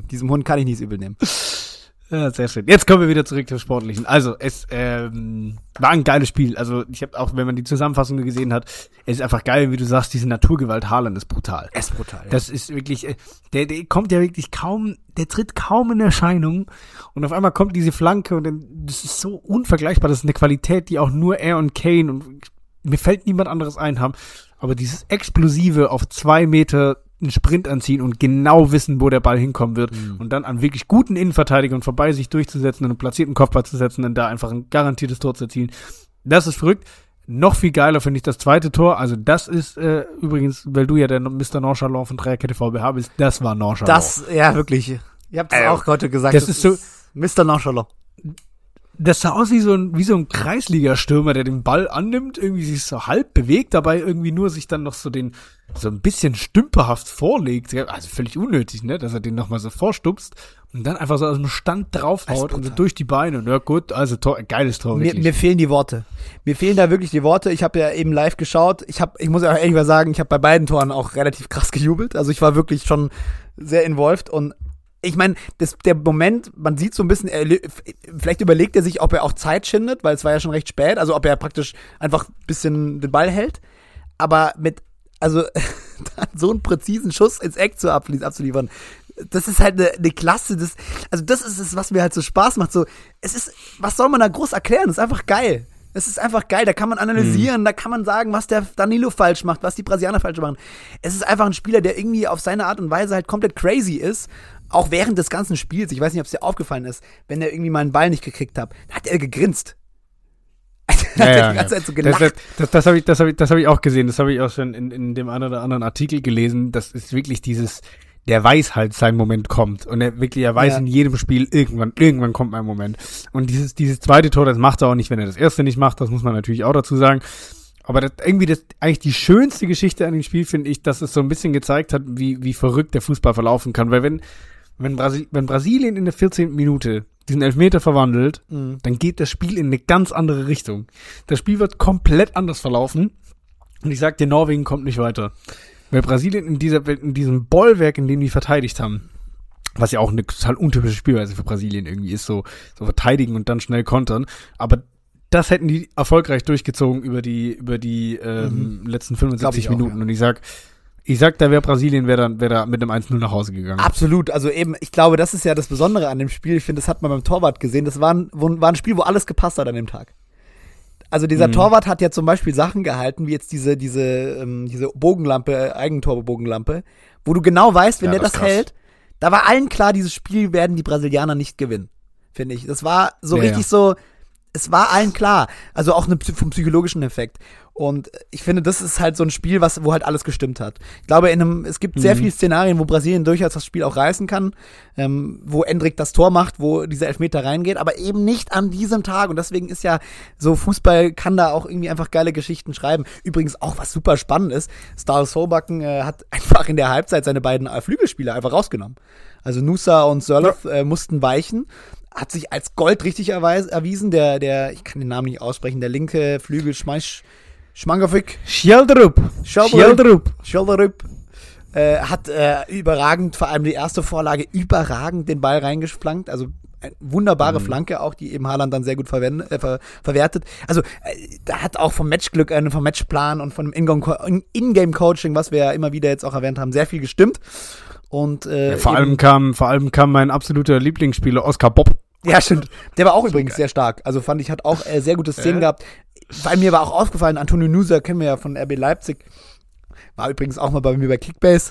S3: Ja, sehr schön. Jetzt kommen wir wieder zurück zum Sportlichen. Also, es war ein geiles Spiel. Also, ich habe auch, wenn man die Zusammenfassung gesehen hat, es ist einfach geil, wie du sagst, diese Naturgewalt Haaland ist brutal.
S5: Es ist brutal, ja.
S3: Das ist wirklich, der kommt ja wirklich der tritt kaum in Erscheinung und auf einmal kommt diese Flanke und dann, das ist so unvergleichbar. Das ist eine Qualität, die auch nur er und Kane und mir fällt niemand anderes ein haben. Aber dieses Explosive auf 2 Meter einen Sprint anziehen und genau wissen, wo der Ball hinkommen wird und dann an wirklich guten Innenverteidigern vorbei sich durchzusetzen und einen platzierten Kopfball zu setzen und da einfach ein garantiertes Tor zu erzielen. Das ist verrückt. Noch viel geiler finde ich das zweite Tor. Also das ist übrigens, weil du ja der Mr. Nonchalant von Dreierkette VBH bist, das war Nonchalant.
S5: Das, ja wirklich. Ihr habt es auch heute gesagt.
S3: Das ist so
S5: Mr. Nonchalant.
S3: Das sah aus wie so ein Kreisliga-Stürmer, der den Ball annimmt, irgendwie sich so halb bewegt, dabei irgendwie nur sich dann noch so ein bisschen stümperhaft vorlegt. Also völlig unnötig, ne, dass er den nochmal so vorstupst und dann einfach so aus dem Stand draufhaut und so durch die Beine. Ja gut, also geiles Tor, wirklich.
S4: Mir fehlen die Worte. Mir fehlen da wirklich die Worte. Ich habe ja eben live geschaut. Ich muss auch ehrlich mal sagen, ich habe bei beiden Toren auch relativ krass gejubelt. Also ich war wirklich schon sehr involviert und ich meine, der Moment, man sieht so ein bisschen, vielleicht überlegt er sich, ob er auch Zeit schindet, weil es war ja schon recht spät, also ob er praktisch einfach ein bisschen den Ball hält, aber so einen präzisen Schuss ins Eck abzuliefern, das ist halt eine Klasse, das ist es, was mir halt so Spaß macht, so, was soll man da groß erklären, das ist einfach geil. Es ist einfach geil, da kann man analysieren, da kann man sagen, was der Danilo falsch macht, was die Brasilianer falsch machen. Es ist einfach ein Spieler, der irgendwie auf seine Art und Weise halt komplett crazy ist, auch während des ganzen Spiels. Ich weiß nicht, ob es dir aufgefallen ist, wenn er irgendwie mal einen Ball nicht gekriegt hat, hat er gegrinst. Hat er die ganze Zeit so gelacht.
S3: Das hab ich auch gesehen, das habe ich auch schon in dem einen oder anderen Artikel gelesen. Das ist wirklich der weiß halt, sein Moment kommt. Und er weiß in jedem Spiel, irgendwann kommt mein Moment. Und dieses zweite Tor, das macht er auch nicht, wenn er das erste nicht macht, das muss man natürlich auch dazu sagen. Aber eigentlich die schönste Geschichte an dem Spiel, finde ich, dass es so ein bisschen gezeigt hat, wie verrückt der Fußball verlaufen kann. Weil wenn Brasilien in der 14. Minute diesen Elfmeter verwandelt, dann geht das Spiel in eine ganz andere Richtung. Das Spiel wird komplett anders verlaufen. Und ich sag dir, Norwegen kommt nicht weiter. Weil Brasilien in diesem Bollwerk, in dem die verteidigt haben, was ja auch eine total untypische Spielweise für Brasilien irgendwie ist, so verteidigen und dann schnell kontern, aber das hätten die erfolgreich durchgezogen über die letzten 75 Minuten.
S4: Auch, ja.
S3: Und ich sag, da wäre Brasilien wäre da mit einem 1-0 nach Hause gegangen.
S4: Absolut, also eben, ich glaube, das ist ja das Besondere an dem Spiel. Ich finde, das hat man beim Torwart gesehen. Das war ein Spiel, wo alles gepasst hat an dem Tag. Also dieser Torwart hat ja zum Beispiel Sachen gehalten, wie jetzt diese Bogenlampe, Eigentorbogenlampe, wo du genau weißt, wenn der das hält, da war allen klar, dieses Spiel werden die Brasilianer nicht gewinnen, finde ich. Das war so richtig so, es war allen klar. Also auch vom psychologischen Effekt. Und ich finde, das ist halt so ein Spiel, wo halt alles gestimmt hat. Ich glaube, es gibt sehr viele Szenarien, wo Brasilien durchaus das Spiel auch reißen kann, wo Endrick das Tor macht, wo dieser Elfmeter reingeht, aber eben nicht an diesem Tag. Und deswegen ist ja so, Fußball kann da auch irgendwie einfach geile Geschichten schreiben. Übrigens auch, was super spannend ist, Stars Solbakken hat einfach in der Halbzeit seine beiden Flügelspieler einfach rausgenommen. Also Nusa und Sörloth mussten weichen. Hat sich als Gold richtig erwiesen. Der, ich kann den Namen nicht aussprechen, der linke Flügel Schmangovic.
S3: Schjelderup.
S4: Hat überragend, vor allem die erste Vorlage, überragend den Ball reingeflankt. Also eine wunderbare Flanke auch, die eben Haaland dann sehr gut verwertet. Also da hat auch vom Matchglück, vom Matchplan und vom Ingame-Coaching, was wir ja immer wieder jetzt auch erwähnt haben, sehr viel gestimmt. Und
S3: vor allem kam mein absoluter Lieblingsspieler Oscar Bob.
S4: Ja, stimmt. Der war auch übrigens sehr stark. Also fand ich, hat auch sehr gute Szenen gehabt. Weil mir war auch aufgefallen, Antonio Nusa kennen wir ja von RB Leipzig. War übrigens auch mal bei mir bei Kickbase.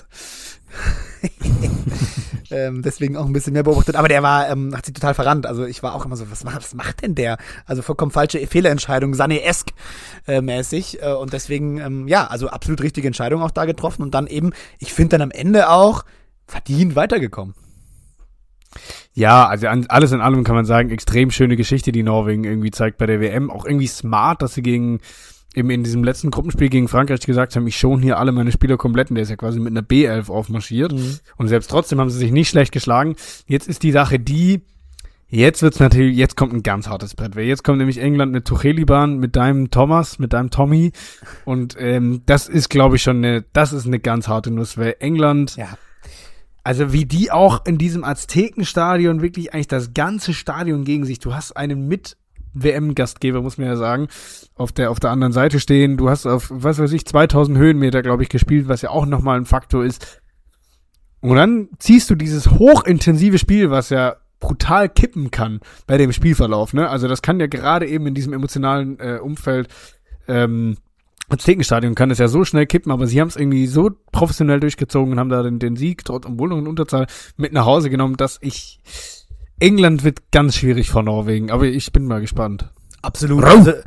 S4: Deswegen auch ein bisschen mehr beobachtet. Aber der hat sich total verrannt. Also ich war auch immer so, was macht denn der? Also vollkommen falsche Fehlerentscheidung, Sané-esk mäßig. Und deswegen, also absolut richtige Entscheidung auch da getroffen. Und dann eben, ich finde dann am Ende auch verdient weitergekommen.
S3: Ja, also alles in allem kann man sagen, extrem schöne Geschichte, die Norwegen irgendwie zeigt bei der WM. Auch irgendwie smart, dass sie eben in diesem letzten Gruppenspiel gegen Frankreich gesagt haben, ich schon hier alle meine Spieler komplett, und der ist ja quasi mit einer B11 aufmarschiert. Und selbst trotzdem haben sie sich nicht schlecht geschlagen. Jetzt ist die Sache jetzt kommt ein ganz hartes Brett. Weil jetzt kommt nämlich England mit Tucheliban, mit deinem Thomas, mit deinem Tommy. Und das ist, glaube ich, das ist eine ganz harte Nuss, weil England...
S4: Ja.
S3: Also wie die auch in diesem Aztekenstadion wirklich eigentlich das ganze Stadion gegen sich. Du hast einen Mit-WM-Gastgeber, muss man ja sagen, auf der anderen Seite stehen. Du hast auf, 2000 Höhenmeter, glaube ich, gespielt, was ja auch nochmal ein Faktor ist. Und dann ziehst du dieses hochintensive Spiel, was ja brutal kippen kann bei dem Spielverlauf, ne? Also das kann ja gerade eben in diesem emotionalen Umfeld Aztekenstadion kann es ja so schnell kippen, aber sie haben es irgendwie so professionell durchgezogen und haben da den Sieg, obwohl noch in Unterzahl, mit nach Hause genommen, dass England wird ganz schwierig vor Norwegen, aber ich bin mal gespannt.
S4: Absolut.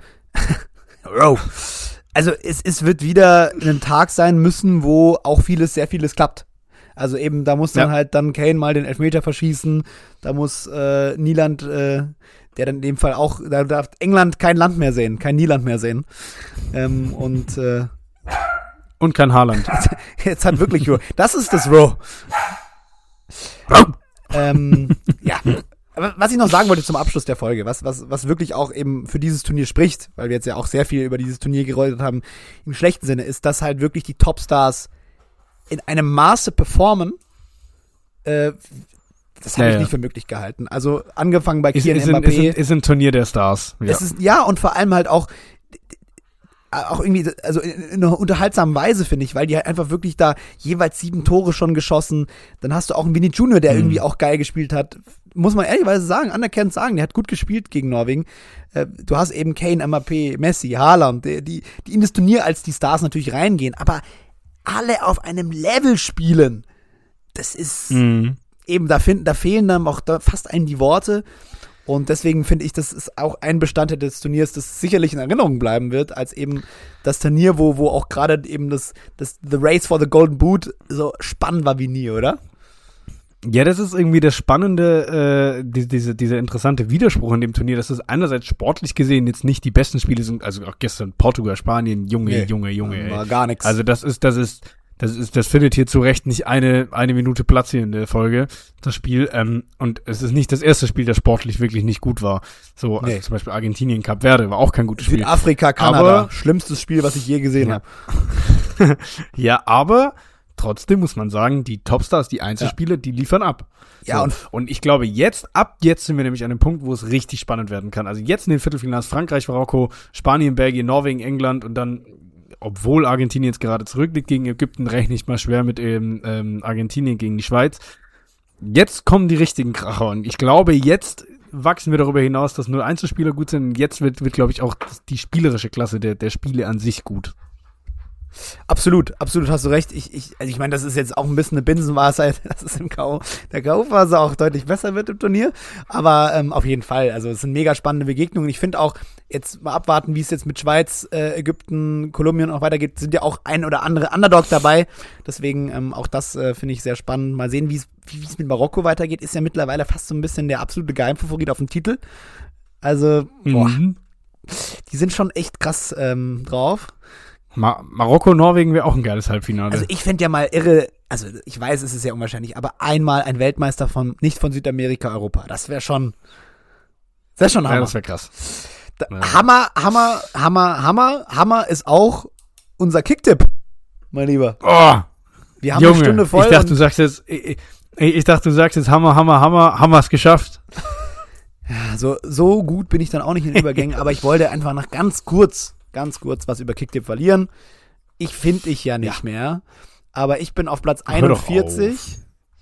S4: Also es wird wieder ein Tag sein müssen, wo auch sehr vieles klappt. Also eben, da muss dann halt Kane mal den Elfmeter verschießen, da muss Nieland, der
S5: der dann in dem Fall auch, da darf England kein Land mehr sehen, kein Nieland mehr sehen. Und
S3: kein Haaland.
S5: jetzt hat wirklich Raw. Das ist das Raw. Ja. Aber was ich noch sagen wollte zum Abschluss der Folge, was wirklich auch eben für dieses Turnier spricht, weil wir jetzt ja auch sehr viel über dieses Turnier gerollt haben, im schlechten Sinne, ist, dass halt wirklich die Topstars in einem Maße performen, das habe ich nicht für möglich gehalten. Also angefangen bei Kylian Mbappé.
S3: Ist ein Turnier der Stars. Ja.
S5: Es ist, ja, und vor allem halt auch irgendwie, also in einer unterhaltsamen Weise, finde ich, weil die halt einfach wirklich da jeweils 7 Tore schon geschossen. Dann hast du auch einen Vinny Junior, der irgendwie auch geil gespielt hat. Muss man ehrlicherweise sagen, anerkennend sagen, der hat gut gespielt gegen Norwegen. Du hast eben Kane, Mbappé, Messi, Haaland, die in das Turnier als die Stars natürlich reingehen, aber alle auf einem Level spielen. Das ist eben, da fehlen dann auch fast einem die Worte. Und deswegen finde ich, das ist auch ein Bestandteil des Turniers, das sicherlich in Erinnerung bleiben wird, als eben das Turnier, wo auch gerade eben das The Race for the Golden Boot so spannend war wie nie, oder?
S3: Ja, das ist irgendwie das Spannende, dieser interessante Widerspruch in dem Turnier, dass es einerseits sportlich gesehen jetzt nicht die besten Spiele sind, also auch gestern Portugal, Spanien, Junge, ey.
S5: War gar nichts.
S3: Also das findet hier zu Recht nicht eine Minute Platz hier in der Folge, das Spiel. Und es ist nicht das erste Spiel, das sportlich wirklich nicht gut war. So, also zum Beispiel Argentinien, Kap Verde war auch kein gutes Spiel.
S5: Südafrika, Kanada, schlimmstes Spiel, was ich je gesehen habe.
S3: Ja, aber trotzdem muss man sagen, die Topstars, die Einzelspiele, die liefern ab.
S5: Ja,
S3: so, und ich glaube, ab jetzt sind wir nämlich an dem Punkt, wo es richtig spannend werden kann. Also jetzt in den Viertelfinals Frankreich, Marokko, Spanien, Belgien, Norwegen, England und dann, obwohl Argentinien jetzt gerade zurückliegt gegen Ägypten, rechne ich mal schwer mit Argentinien gegen die Schweiz. Jetzt kommen die richtigen Kracher und ich glaube, jetzt wachsen wir darüber hinaus, dass nur Einzelspieler gut sind. Jetzt wird glaube ich, auch die spielerische Klasse der Spiele an sich gut.
S5: Absolut hast du recht. Ich meine, das ist jetzt auch ein bisschen eine Binsenweisheit, dass es der K.O.-Phase auch deutlich besser wird im Turnier. Aber auf jeden Fall, also es sind mega spannende Begegnungen. Ich finde auch, jetzt mal abwarten, wie es jetzt mit Schweiz, Ägypten, Kolumbien und auch weitergeht, sind ja auch ein oder andere Underdog dabei. Deswegen auch das finde ich sehr spannend. Mal sehen, wie es mit Marokko weitergeht. Ist ja mittlerweile fast so ein bisschen der absolute Geheimfavorit auf dem Titel. Also, die sind schon echt krass drauf.
S3: Marokko, Norwegen wäre auch ein geiles Halbfinale.
S5: Also ich fände ja mal irre, also ich weiß, es ist ja unwahrscheinlich, aber einmal ein Weltmeister nicht von Südamerika, Europa. Das wäre schon Hammer.
S3: Ja, das wäre krass.
S5: Hammer ist auch unser Kicktipp, mein Lieber.
S3: Oh,
S5: wir haben
S3: Junge,
S5: eine Stunde voll.
S3: Ich dachte, du sagst jetzt Hammer, es geschafft.
S5: Ja, so gut bin ich dann auch nicht in den Übergängen, aber ich wollte einfach noch ganz kurz was über Kicktipp verlieren. Ich finde dich ja nicht mehr, aber ich bin auf Platz 41.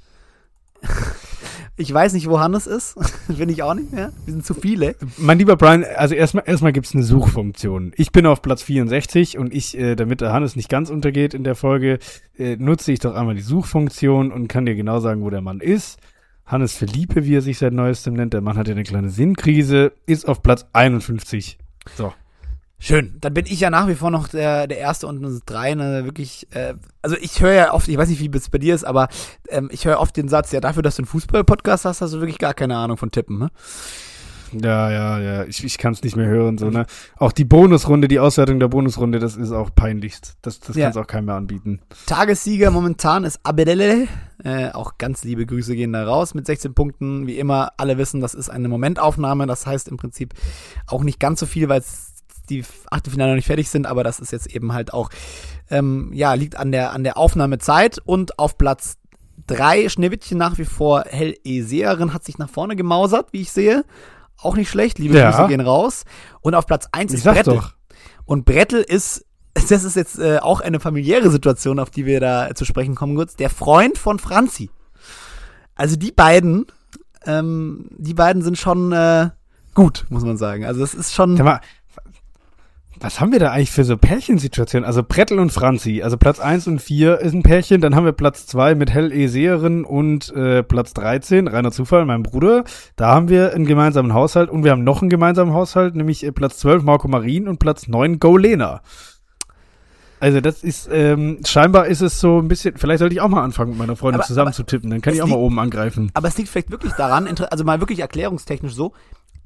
S5: Ich weiß nicht, wo Hannes ist. Bin ich auch nicht mehr. Wir sind zu viele.
S3: Mein lieber Brian, also erstmal gibt's eine Suchfunktion. Ich bin auf Platz 64 und damit der Hannes nicht ganz untergeht in der Folge, nutze ich doch einmal die Suchfunktion und kann dir genau sagen, wo der Mann ist. Hannes Felipe, wie er sich seit neuestem nennt. Der Mann hat ja eine kleine Sinnkrise, ist auf Platz 51. So.
S5: Schön. Dann bin ich ja nach wie vor noch der Erste und uns 3, ne, wirklich, also ich höre ja oft, ich weiß nicht, wie es bei dir ist, aber ich höre oft den Satz, ja, dafür, dass du einen Fußball-Podcast hast du wirklich gar keine Ahnung von Tippen, ne?
S3: Ja, ich kann es nicht mehr hören, so, ne? Auch die Auswertung der Bonusrunde, das ist auch peinlichst. Das kann es auch keinem mehr anbieten.
S5: Tagessieger momentan ist Abdelele. Auch ganz liebe Grüße gehen da raus mit 16 Punkten. Wie immer, alle wissen, das ist eine Momentaufnahme. Das heißt im Prinzip auch nicht ganz so viel, weil die Achtelfinale noch nicht fertig sind, aber das ist jetzt eben halt auch, liegt an der Aufnahmezeit. Und auf Platz 3 Schneewittchen nach wie vor Hell-E-Seherin, hat sich nach vorne gemausert, wie ich sehe. Auch nicht schlecht, liebe Grüße gehen raus. Und auf Platz 1 ist Brettel. Doch. Und Brettel das ist jetzt auch eine familiäre Situation, auf die wir da zu sprechen kommen kurz. Der Freund von Franzi. Also die beiden sind schon gut, muss man sagen. Also das ist schon...
S3: Was haben wir da eigentlich für so Pärchensituationen? Also Brettel und Franzi, also Platz 1 und 4 ist ein Pärchen, dann haben wir Platz 2 mit Hell-E-Seherin und Platz 13, reiner Zufall, mein Bruder. Da haben wir einen gemeinsamen Haushalt und wir haben noch einen gemeinsamen Haushalt, nämlich Platz 12 Marco Marin und Platz 9 Go Lena. Also das ist, scheinbar ist es so ein bisschen, vielleicht sollte ich auch mal anfangen mit meiner Freundin zusammen zu tippen, dann kann ich auch mal oben angreifen.
S5: Aber es liegt vielleicht wirklich daran, also mal wirklich erklärungstechnisch so,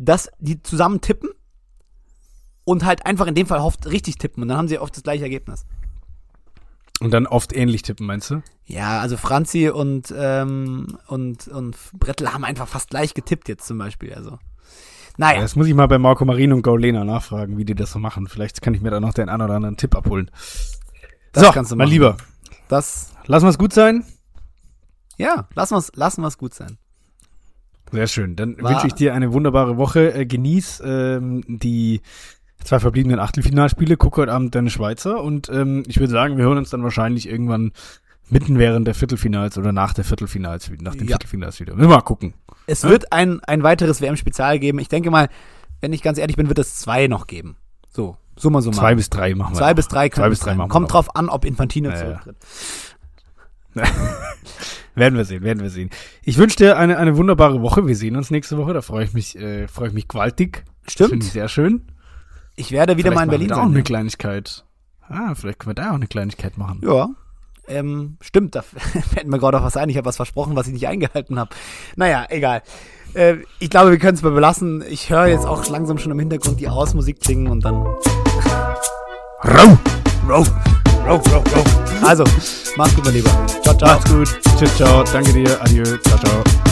S5: dass die zusammen tippen und halt einfach in dem Fall oft richtig tippen und dann haben sie oft das gleiche Ergebnis.
S3: Und dann oft ähnlich tippen, meinst du?
S5: Ja, also Franzi und Brettel haben einfach fast gleich getippt jetzt zum Beispiel, also. Naja.
S3: Das muss ich mal bei Marco Marin und Gaulena nachfragen, wie die das so machen. Vielleicht kann ich mir da noch den einen oder anderen Tipp abholen.
S5: Das
S3: so,
S5: kannst du
S3: mein
S5: machen.
S3: Lieber,
S5: Das,
S3: lassen wir es gut sein?
S5: ja, lassen wir's gut sein.
S3: Sehr schön. Dann
S5: War-
S3: wünsche ich dir eine wunderbare Woche. Genieß die 2 verbliebenen Achtelfinalspiele. Guck heute Abend deine Schweizer. Und ich würde sagen, wir hören uns dann wahrscheinlich irgendwann mitten während der Viertelfinals oder nach den Viertelfinals wieder. Müssen wir mal gucken.
S5: Es wird ein weiteres WM-Spezial geben. Ich denke mal, wenn ich ganz ehrlich bin, wird es 2 noch geben. So mal so mal.
S3: 2 bis 3 machen wir.
S5: 2 bis 3 können
S3: 2 bis
S5: es
S3: 3
S5: sein.
S3: machen wir
S5: Kommt
S3: noch.
S5: drauf an, ob Infantino
S3: Ja, ja.
S5: zurücktritt.
S3: Werden wir sehen. Ich wünsche dir eine wunderbare Woche. Wir sehen uns nächste Woche. Da freue ich mich gewaltig. Das finde ich
S5: Stimmt.
S3: sehr schön.
S5: Ich werde wieder mal in Berlin
S3: Vielleicht machen wir da auch
S5: sein.
S3: eine Kleinigkeit. Vielleicht können wir da auch eine Kleinigkeit machen.
S5: Ja. Stimmt, da fällt mir gerade auch was ein. Ich habe was versprochen, was ich nicht eingehalten habe. Naja, egal. Ich glaube, wir können es mal belassen. Ich höre jetzt auch langsam schon im Hintergrund die Ausmusik klingen und dann.
S3: Rau!
S5: Also, mach's gut, mein Lieber. Ciao, ciao.
S3: Macht's gut. Tschüss, ciao. Danke dir. Adieu. Ciao, ciao.